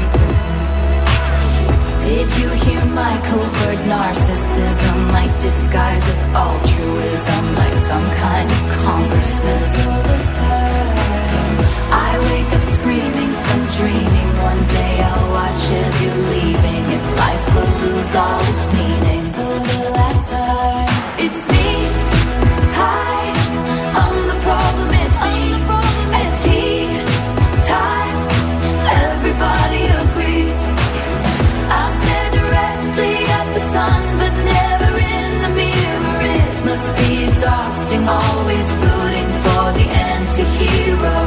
Did you hear my covert narcissism? Like disguise as altruism, like some kind of consciousness. All this time, I wake up screaming from dreaming. One day I'll watch as you're leaving, and life will lose all its meaning. For the last time, it's me. Hi, I'm the problem, it's me. At tea time, everybody agrees. I'll stare directly at the sun, but never in the mirror. It must be exhausting, always rooting for the anti-hero.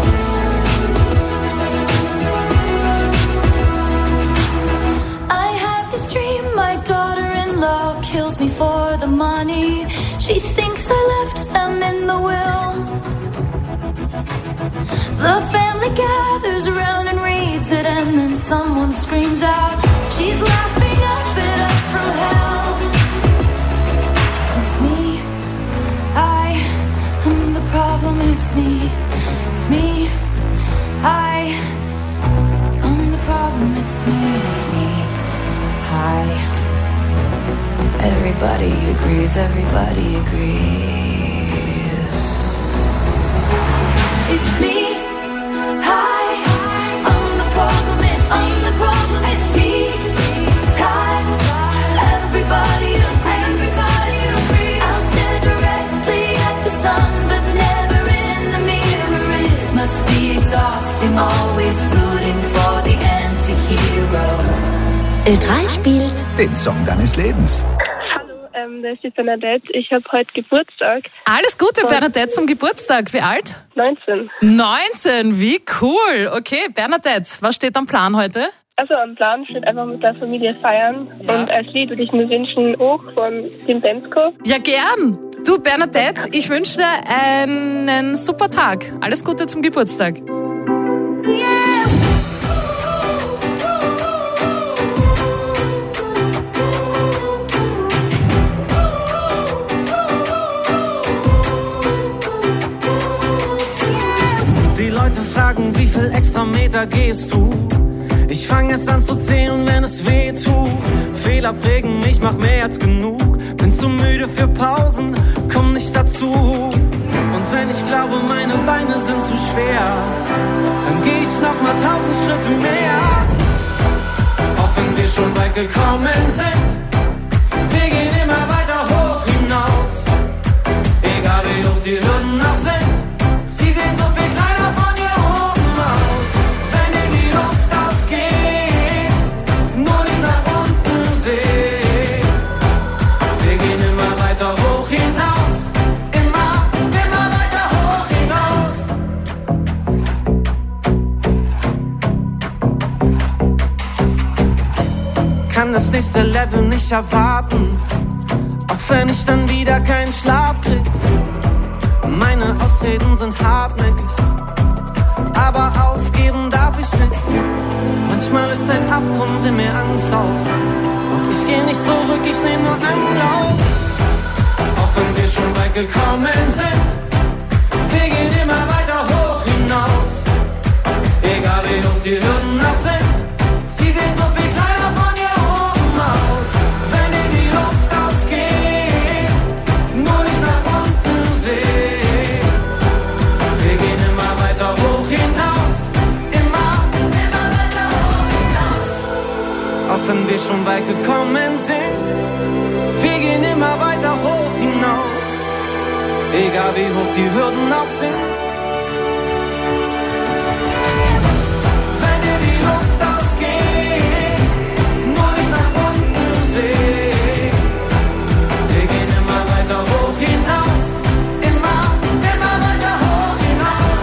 I have this dream, my daughter-in-law kills me for the money. She thinks I left them in the will. The family gathers around and reads it, and then someone screams out, she's laughing up at us from hell. It's me. I am the problem, it's me. It's me. I am the problem, it's me. It's me. Hi. Everybody agrees, everybody agrees. It's me. Hi, I'm the problem, it's me. I'm the problem, it's me. Times, everybody agrees. Everybody agrees. I'll stare directly at the sun, but never in the mirror. It must be exhausting, always rooting for the anti-hero. Ö drei spielt den Song deines Lebens. Ähm, das ist die Bernadette. Ich habe heute Geburtstag. Alles Gute, Bernadette, zum Geburtstag. Wie alt? neunzehn. neunzehn, wie cool. Okay, Bernadette, was steht am Plan heute? Also am Plan steht einfach mit der Familie feiern. Ja. Und als Lied würde ich mir wünschen, auch von Tim Bensko. Ja, gern. Du, Bernadette, ich wünsche dir einen super Tag. Alles Gute zum Geburtstag. Yeah. Die Leute fragen, wie viel extra Meter gehst du? Ich fang jetzt an zu zählen, wenn es weh tut. Fehler prägen mich, mach mehr als genug. Bin zu müde für Pausen, komm nicht dazu. Und wenn ich glaube, meine Beine sind zu schwer, dann geh ich noch mal tausend Schritte mehr. Auch wenn wir schon weit gekommen sind, wir gehen immer weiter hoch hinaus. Egal wie hoch die Hürden noch sind, sie sehen so viel kleiner von hier oben aus. Wenn dir die Luft ausgeht, nur nicht nach unten sehen. Wir gehen immer weiter hoch hinaus, immer, immer weiter hoch hinaus. Kann das nächste Level nicht erwarten, auch wenn ich dann wieder keinen Schlaf krieg. Meine Ausreden sind hartnäckig, aber aufgeben darf ich nicht. Manchmal ist ein Abgrund in mir Angst aus, doch ich geh nicht zurück, ich nehm nur Anlauf. Auch wenn wir schon weit gekommen sind, wir gehen immer weiter hoch hinaus. Egal wie hoch die Hürden noch sind, sie sehen so viel kleiner von hier oben aus. Wenn dir die Luft ausgeht, nur nicht nach unten sehen. Wir gehen immer weiter hoch hinaus, immer, immer weiter hoch hinaus. Auch wenn wir schon weit gekommen sind, wir gehen immer weiter hoch hinaus. Egal wie hoch die Hürden auch sind. Wenn dir die Luft ausgeht, nur nicht nach unten sehen. Wir gehen immer weiter hoch hinaus, immer, immer weiter hoch hinaus.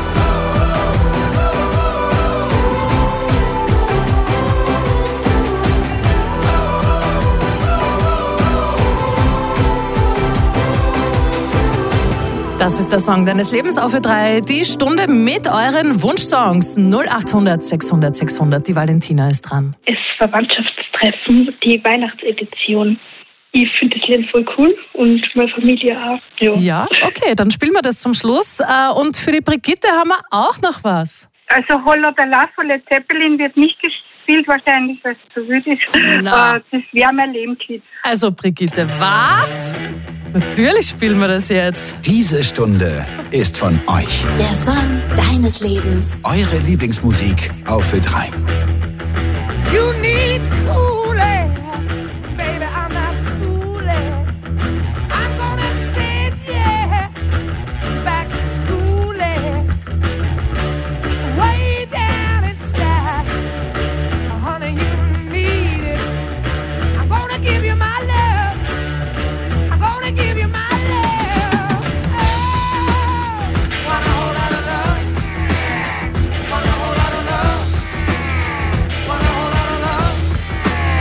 Das ist der Song deines Lebens auf Ö drei. Die Stunde mit euren Wunschsongs. null achthundert sechshundert sechshundert. Die Valentina ist dran. Es Verwandtschaftstreffen, die Weihnachtsedition. Ich finde das Lied voll cool und meine Familie auch. Ja. ja, okay, dann spielen wir das zum Schluss. Und für die Brigitte haben wir auch noch was. Also Holla Bella von Led Zeppelin wird nicht gespielt, wahrscheinlich, weil es zu wild ist. Na. Das wäre mein Lebenslied. Also Brigitte, was? Natürlich spielen wir das jetzt. Diese Stunde ist von euch. Der Song deines Lebens. Eure Lieblingsmusik auf Ö drei. You need cool air, baby, I'm not fooling. I'm gonna send you back to school, way down inside. Honey, you need it. I'm gonna give you my love. I'm gonna give you my love. Oh, want a whole lot of love. Want a whole lot of love. Want a whole lot of love.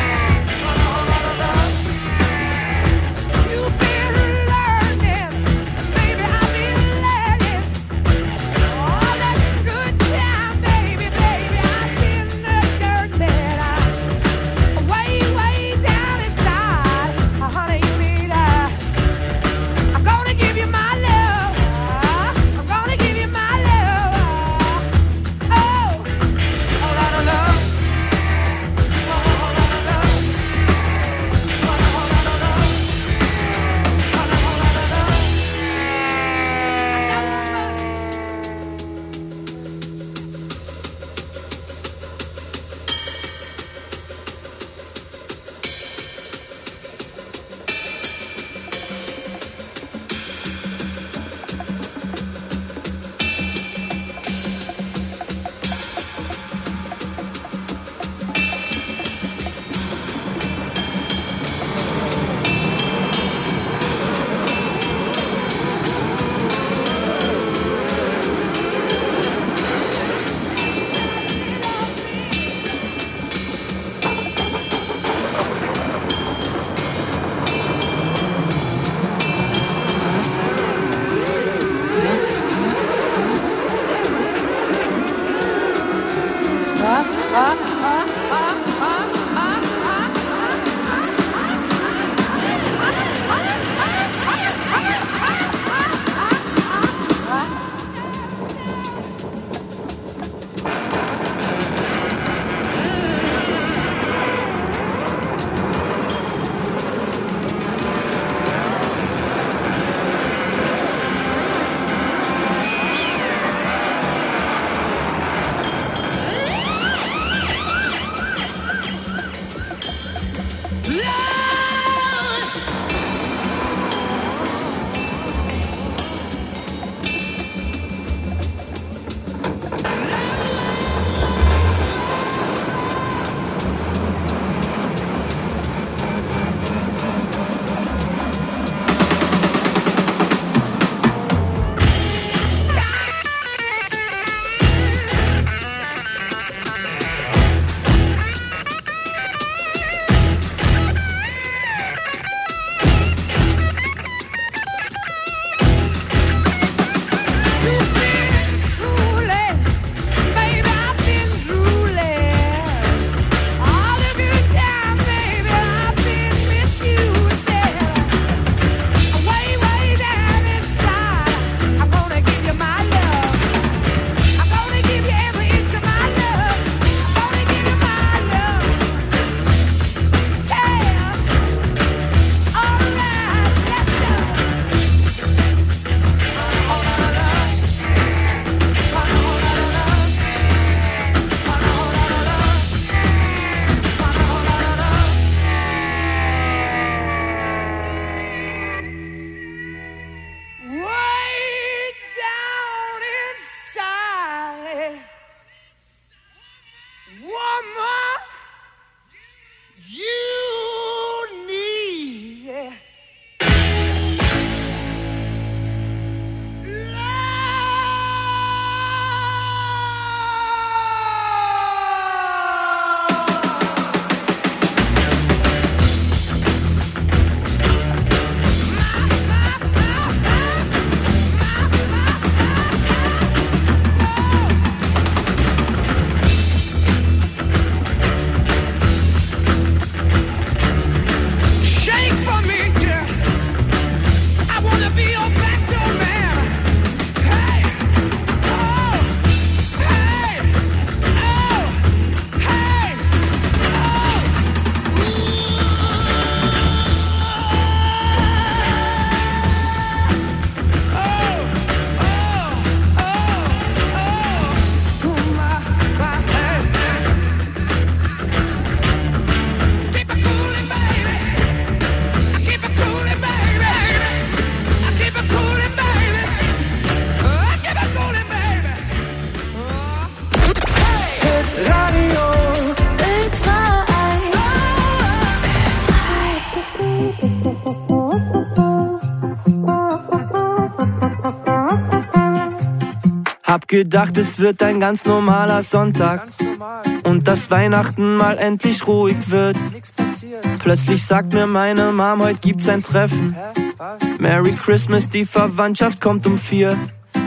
Hab gedacht, es wird ein ganz normaler Sonntag und dass Weihnachten mal endlich ruhig wird. Plötzlich sagt mir meine Mom, heute gibt's ein Treffen. Merry Christmas, die Verwandtschaft kommt um vier.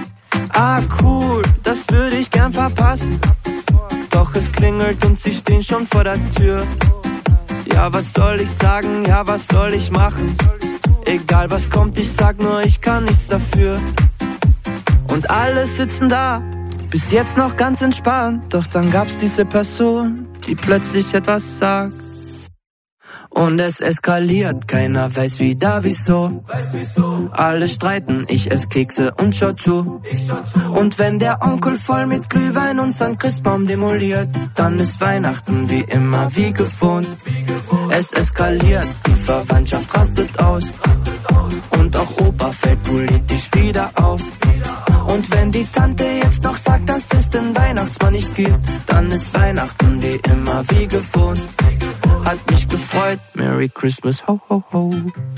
Ah cool, das würde ich gern verpassen. Doch es klingelt und sie stehen schon vor der Tür. Ja, was soll ich sagen, ja, was soll ich machen? Egal was kommt, ich sag nur, ich kann nichts dafür. Und alle sitzen da, bis jetzt noch ganz entspannt. Doch dann gab's diese Person, die plötzlich etwas sagt. Und es eskaliert, keiner weiß wieder wieso. Alle streiten, ich ess Kekse und schau zu. Und wenn der Onkel voll mit Glühwein unseren Christbaum demoliert, dann ist Weihnachten wie immer wie gewohnt. Es eskaliert, die Verwandtschaft rastet aus. Und auch Opa fällt politisch wieder auf. Und wenn die Tante jetzt noch sagt, dass es den Weihnachtsmann nicht gibt, dann ist Weihnachten wie immer wie gewohnt. Hat mich gefreut, Merry Christmas, ho ho ho.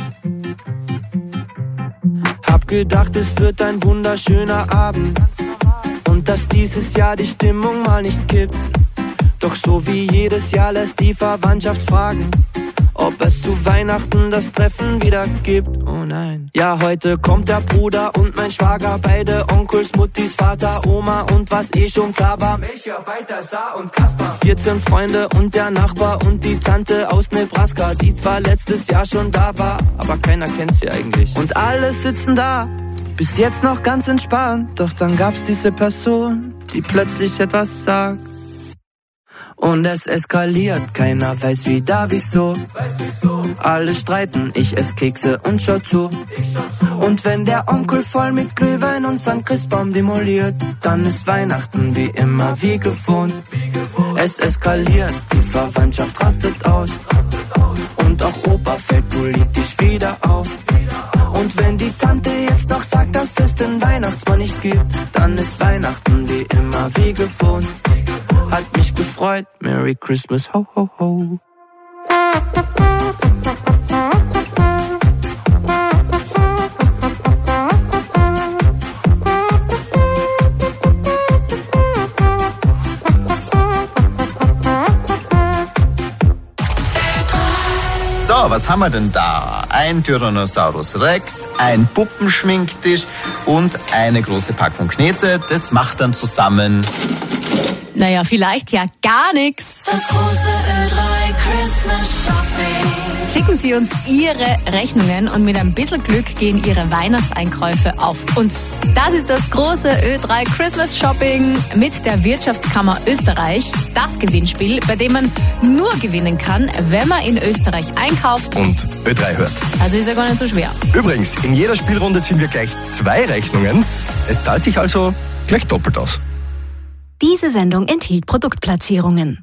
Hab gedacht, es wird ein wunderschöner Abend und dass dieses Jahr die Stimmung mal nicht kippt. Doch so wie jedes Jahr lässt die Verwandtschaft fragen, ob es zu Weihnachten das Treffen wieder gibt. Oh nein. Ja, heute kommt der Bruder und mein Schwager, beide Onkels, Muttis, Vater, Oma und was eh schon klar war, Melchior, Balthasar und Kaspar. vierzehn Freunde und der Nachbar und die Tante aus Nebraska, die zwar letztes Jahr schon da war, aber keiner kennt sie eigentlich. Und alle sitzen da, bis jetzt noch ganz entspannt, doch dann gab's diese Person, die plötzlich etwas sagt. Und es eskaliert, keiner weiß wieder wieso. Alle streiten, ich ess Kekse und schau zu. Und wenn der Onkel voll mit Glühwein unseren Christbaum demoliert, dann ist Weihnachten wie immer wie gewohnt. Es eskaliert, die Verwandtschaft rastet aus. Und auch Opa fällt politisch wieder auf. Und wenn die Tante jetzt noch sagt, dass es den Weihnachtsmann nicht gibt, dann ist Weihnachten wie immer wie gewohnt. Hat mich gefreut, Merry Christmas, ho ho ho. So, was haben wir denn da? Ein Tyrannosaurus Rex, ein Puppenschminktisch und eine große Packung Knete. Das macht dann zusammen... Naja, vielleicht ja gar nichts. Das große Ö drei Christmas Shopping. Schicken Sie uns Ihre Rechnungen und mit ein bisschen Glück gehen Ihre Weihnachtseinkäufe auf. Und das ist das große Ö drei Christmas Shopping mit der Wirtschaftskammer Österreich. Das Gewinnspiel, bei dem man nur gewinnen kann, wenn man in Österreich einkauft und Ö drei hört. Also ist ja gar nicht so schwer. Übrigens, in jeder Spielrunde ziehen wir gleich zwei Rechnungen. Es zahlt sich also gleich doppelt aus. Diese Sendung enthielt Produktplatzierungen.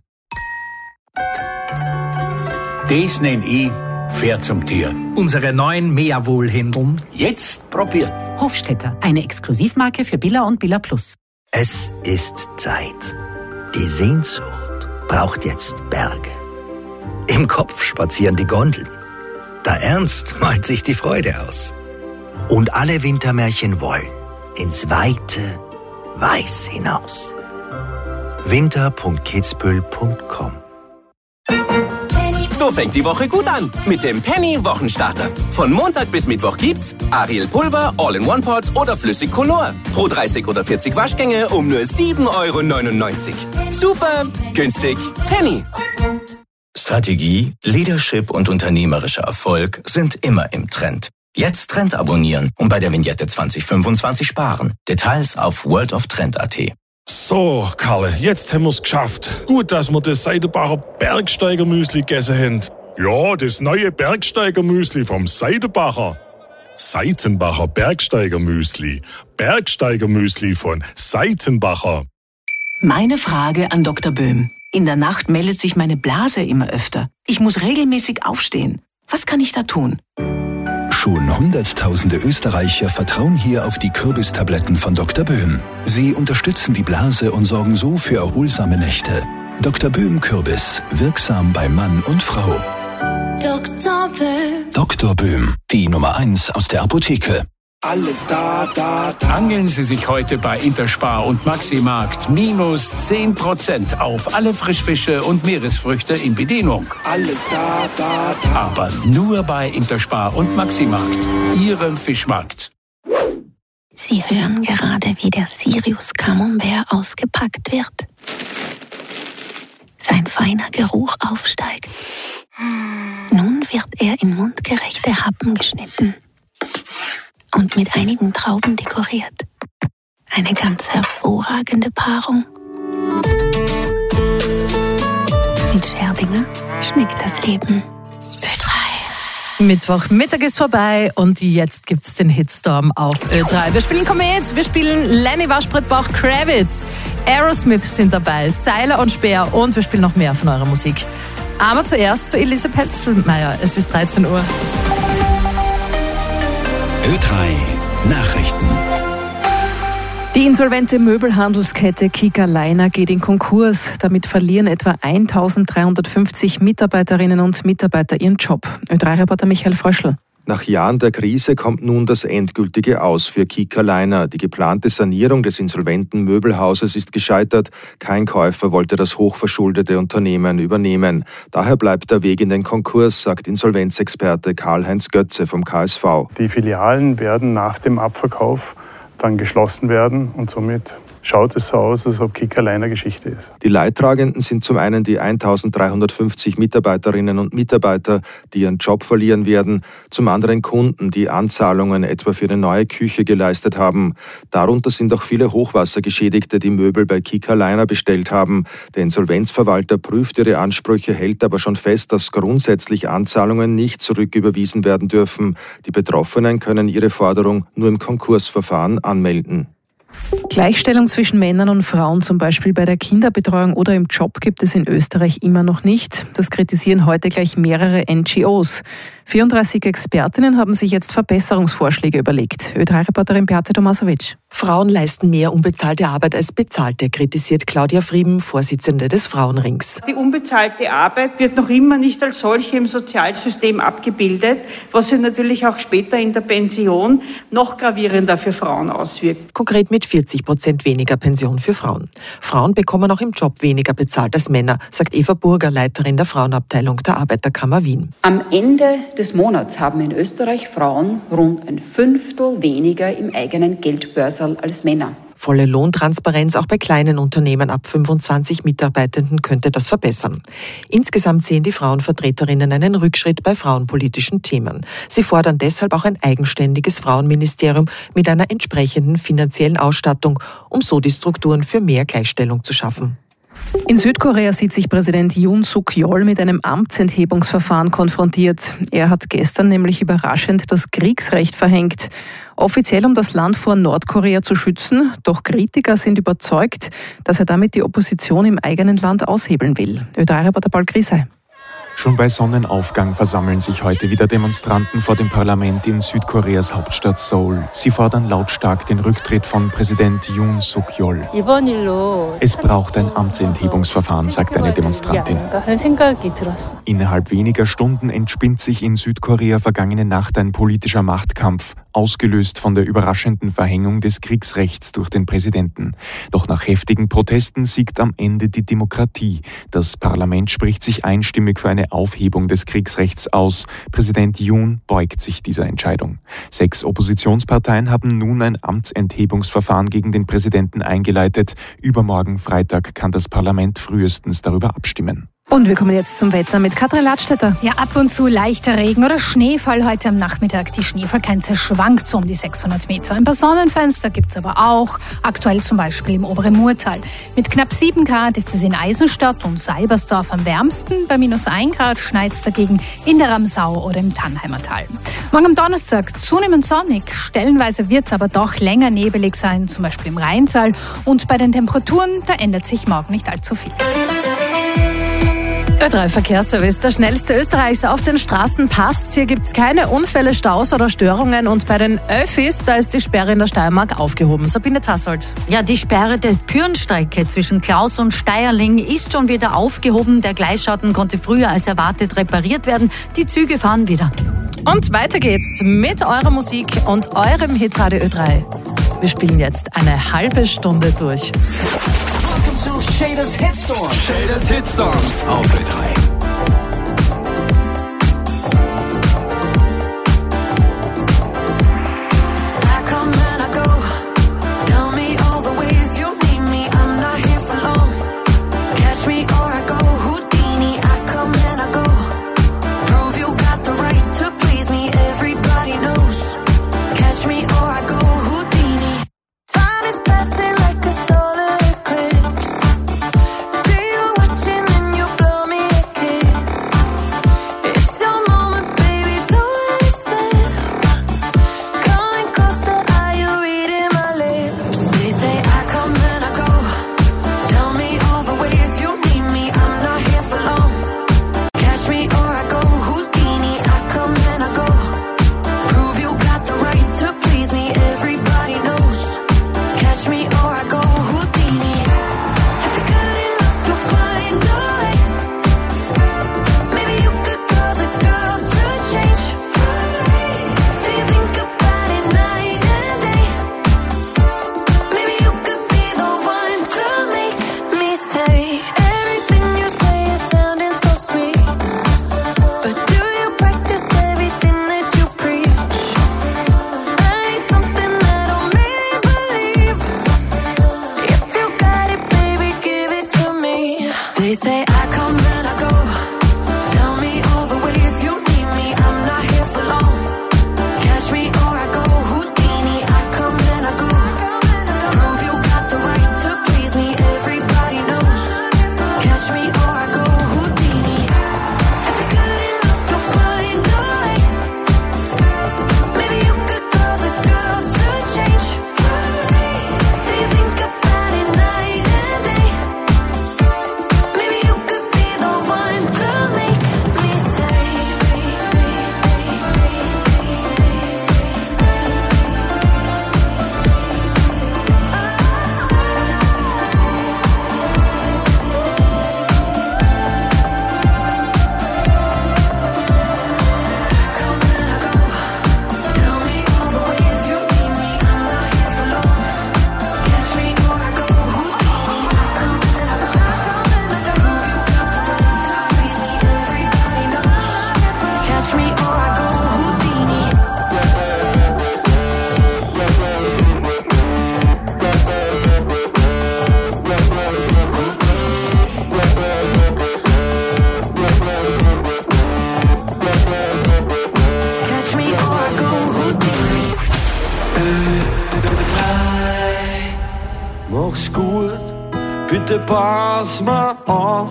Das nenn ich fair zum Tier. Unsere neuen Meerwohlhändeln. Jetzt probieren. Hofstetter, eine Exklusivmarke für Billa und Billa Plus. Es ist Zeit. Die Sehnsucht braucht jetzt Berge. Im Kopf spazieren die Gondeln. Der Ernst malt sich die Freude aus. Und alle Wintermärchen wollen ins weite Weiß hinaus. winter punkt kitzbühel punkt com. So fängt die Woche gut an mit dem Penny Wochenstarter. Von Montag bis Mittwoch gibt's Ariel Pulver, All-in-One-Pots oder Flüssig Color. Pro dreißig oder vierzig Waschgänge um nur sieben Euro neunundneunzig. Super günstig. Penny. Strategie, Leadership und unternehmerischer Erfolg sind immer im Trend. Jetzt Trend abonnieren und bei der Vignette zwanzig fünfundzwanzig sparen. Details auf world of trend punkt a t. So, Karle, jetzt haben wir's geschafft. Gut, dass wir das Seidenbacher Bergsteigermüsli gegessen haben. Ja, das neue Bergsteigermüsli vom Seidenbacher. Seitenbacher Bergsteigermüsli. Bergsteigermüsli von Seitenbacher. Meine Frage an Doktor Böhm. In der Nacht meldet sich meine Blase immer öfter. Ich muss regelmäßig aufstehen. Was kann ich da tun? Schon Hunderttausende Österreicher vertrauen hier auf die Kürbistabletten von Doktor Böhm. Sie unterstützen die Blase und sorgen so für erholsame Nächte. Doktor Böhm Kürbis, wirksam bei Mann und Frau. Doktor Böhm. Doktor Böhm, die Nummer eins aus der Apotheke. Alles da, da, da. Angeln Sie sich heute bei Interspar und Maximarkt minus zehn Prozent auf alle Frischfische und Meeresfrüchte in Bedienung. Alles da, da, da. Aber nur bei Interspar und Maximarkt, Ihrem Fischmarkt. Sie hören gerade, wie der Sirius Camembert ausgepackt wird. Sein feiner Geruch aufsteigt. Nun wird er in mundgerechte Happen geschnitten und mit einigen Trauben dekoriert. Eine ganz hervorragende Paarung. Mit Scherdinger schmeckt das Leben. Ö drei. Mittwochmittag ist vorbei und jetzt gibt's den Hitstorm auf Ö drei. Wir spielen Komet, wir spielen Lenny Waschbrettbauch Kravitz, Aerosmith sind dabei, Seiler und Speer und wir spielen noch mehr von eurer Musik. Aber zuerst zu Elise Petzelmeier. Es ist dreizehn Uhr. Ö drei Nachrichten. Die insolvente Möbelhandelskette Kika Leiner geht in Konkurs. Damit verlieren etwa eintausenddreihundertfünfzig Mitarbeiterinnen und Mitarbeiter ihren Job. Ö drei Reporter Michael Fröschl. Nach Jahren der Krise kommt nun das endgültige Aus für Kika Leiner. Die geplante Sanierung des insolventen Möbelhauses ist gescheitert. Kein Käufer wollte das hochverschuldete Unternehmen übernehmen. Daher bleibt der Weg in den Konkurs, sagt Insolvenzexperte Karl-Heinz Götze vom K S V. Die Filialen werden nach dem Abverkauf dann geschlossen werden und somit schaut es so aus, als ob Kika Leiner Geschichte ist. Die Leidtragenden sind zum einen die eintausenddreihundertfünfzig Mitarbeiterinnen und Mitarbeiter, die ihren Job verlieren werden, zum anderen Kunden, die Anzahlungen etwa für eine neue Küche geleistet haben. Darunter sind auch viele Hochwassergeschädigte, die Möbel bei Kika Leiner bestellt haben. Der Insolvenzverwalter prüft ihre Ansprüche, hält aber schon fest, dass grundsätzlich Anzahlungen nicht zurücküberwiesen werden dürfen. Die Betroffenen können ihre Forderung nur im Konkursverfahren anmelden. Gleichstellung zwischen Männern und Frauen, zum Beispiel bei der Kinderbetreuung oder im Job, gibt es in Österreich immer noch nicht. Das kritisieren heute gleich mehrere N G Os. vierunddreißig Expertinnen haben sich jetzt Verbesserungsvorschläge überlegt. Ö drei Reporterin Beate Tomasovic. Frauen leisten mehr unbezahlte Arbeit als bezahlte, kritisiert Claudia Frieben, Vorsitzende des Frauenrings. Die unbezahlte Arbeit wird noch immer nicht als solche im Sozialsystem abgebildet, was sich natürlich auch später in der Pension noch gravierender für Frauen auswirkt. Konkret mit vierzig Prozent weniger Pension für Frauen. Frauen bekommen auch im Job weniger bezahlt als Männer, sagt Eva Burger, Leiterin der Frauenabteilung der Arbeiterkammer Wien. Am Ende des Monats haben in Österreich Frauen rund ein Fünftel weniger im eigenen Geldbörsal als Männer. Volle Lohntransparenz auch bei kleinen Unternehmen ab fünfundzwanzig Mitarbeitenden könnte das verbessern. Insgesamt sehen die Frauenvertreterinnen einen Rückschritt bei frauenpolitischen Themen. Sie fordern deshalb auch ein eigenständiges Frauenministerium mit einer entsprechenden finanziellen Ausstattung, um so die Strukturen für mehr Gleichstellung zu schaffen. In Südkorea sieht sich Präsident Yoon Suk-yeol mit einem Amtsenthebungsverfahren konfrontiert. Er hat gestern nämlich überraschend das Kriegsrecht verhängt. Offiziell, um das Land vor Nordkorea zu schützen, doch Kritiker sind überzeugt, dass er damit die Opposition im eigenen Land aushebeln will. Ö drei Reporter Paul Grisey. Schon bei Sonnenaufgang versammeln sich heute wieder Demonstranten vor dem Parlament in Südkoreas Hauptstadt Seoul. Sie fordern lautstark den Rücktritt von Präsident Yoon Suk-yeol. Es braucht ein Amtsenthebungsverfahren, sagt eine Demonstrantin. Innerhalb weniger Stunden entspinnt sich in Südkorea vergangene Nacht ein politischer Machtkampf, ausgelöst von der überraschenden Verhängung des Kriegsrechts durch den Präsidenten. Doch nach heftigen Protesten siegt am Ende die Demokratie. Das Parlament spricht sich einstimmig für eine Aufhebung des Kriegsrechts aus. Präsident Yoon beugt sich dieser Entscheidung. Sechs Oppositionsparteien haben nun ein Amtsenthebungsverfahren gegen den Präsidenten eingeleitet. Übermorgen Freitag kann das Parlament frühestens darüber abstimmen. Und wir kommen jetzt zum Wetter mit Katrin Ladstätter. Ja, ab und zu leichter Regen oder Schneefall heute am Nachmittag. Die Schneefallgrenze schwankt so um die sechshundert Meter. Ein paar Sonnenfenster gibt's aber auch. Aktuell zum Beispiel im oberen Murtal. Mit knapp sieben Grad ist es in Eisenstadt und Seibersdorf am wärmsten. Bei minus ein Grad schneit's dagegen in der Ramsau oder im Tannheimer Tal. Morgen am Donnerstag zunehmend sonnig. Stellenweise wird's aber doch länger nebelig sein, zum Beispiel im Rheintal. Und bei den Temperaturen, da ändert sich morgen nicht allzu viel. Ö drei Verkehrsservice, der schnellste Österreichs auf den Straßen passt. Hier gibt's keine Unfälle, Staus oder Störungen. Und bei den Öffis, da ist die Sperre in der Steiermark aufgehoben. Sabine Tassold. Ja, die Sperre der Pürenstrecke zwischen Klaus und Steierling ist schon wieder aufgehoben. Der Gleisschatten konnte früher als erwartet repariert werden. Die Züge fahren wieder. Und weiter geht's mit eurer Musik und eurem Hitradio Ö drei. Wir spielen jetzt eine halbe Stunde durch. Welcome to Shaders Hitstorm. Shaders Hitstorm auf Ö drei. See you watching and you blow me a kiss. say I come and I go. Tell me all the ways you need me. I'm not here for long. Catch me or I go. Houdini, I come and I go. Prove you got the right to please me. Everybody knows. Catch me or I go. Houdini. If you're good enough, you'll find a way. Maybe you could cause a girl to change. Do you think about it night and day? Maybe you could be the one to make me stay. Tell me all the ways you need me. I'm not here for long. Catch me or I go. Houdini, I come and I go. Prove you got the right to please me. Everybody knows. Catch me or I go. Houdini. Catch me or I go. Houdini. Mach's gut, bitte pass mal auf.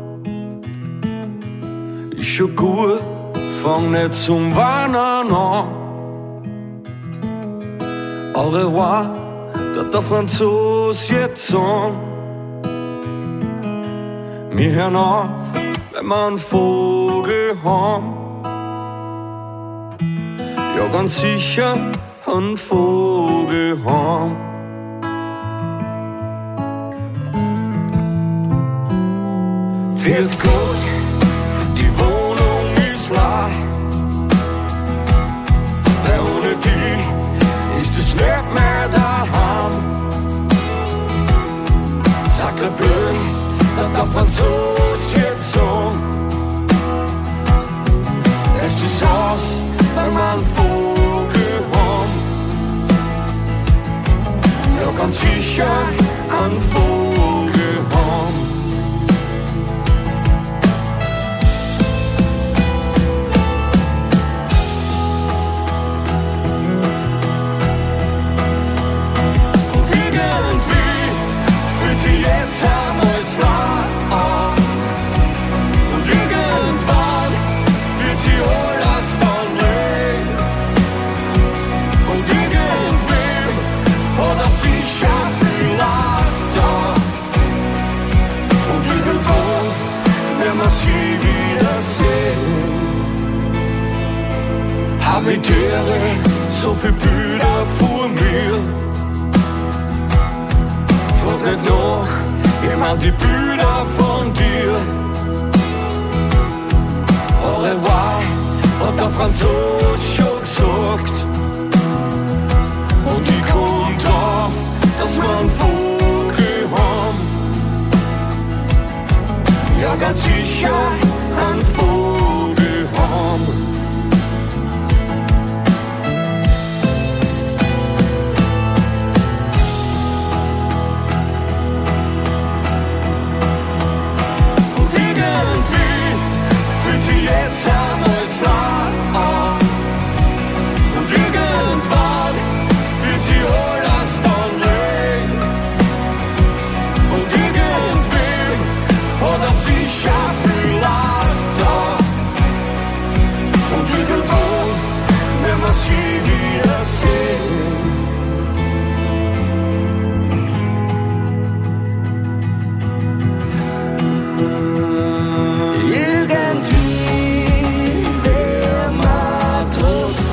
Ist schon gut, fang nicht zum Weinen an. Au revoir, dat der Franzos jetzt sagen. Wir hören auf, wenn wir einen Vogel haben. Ja, ganz sicher einen Vogel haben. Wird gut, die Wohnung ist leer. Weil ohne die ist es nicht mehr daheim. Sacre bleu, dat der Franzos jetzt sagen. Es ist aus, wenn wir einen Vogel haben. Ja, ganz sicher einen Vogel haben. Und irgendwie fühlt sich jetzt einmal nah an. Und irgendwann wird sie alles dann leben. Und irgendwem hat er sicher viel Leid da. Und irgendwo werden wir sie wiedersehen. Habitäre, so viel Bilder vor mir. Frag nicht nach, jemand die Bilder von dir. Au revoir, hat der Franzos schon gesagt. Und ich komm drauf, dass wir einen Vogel haben. Ja, ganz sicher einen Vogel haben. Und irgendwie fühlt sich jetzt einmal nah an. Und irgendwann wird sie alles dann leben. Und irgendwem hat er sicher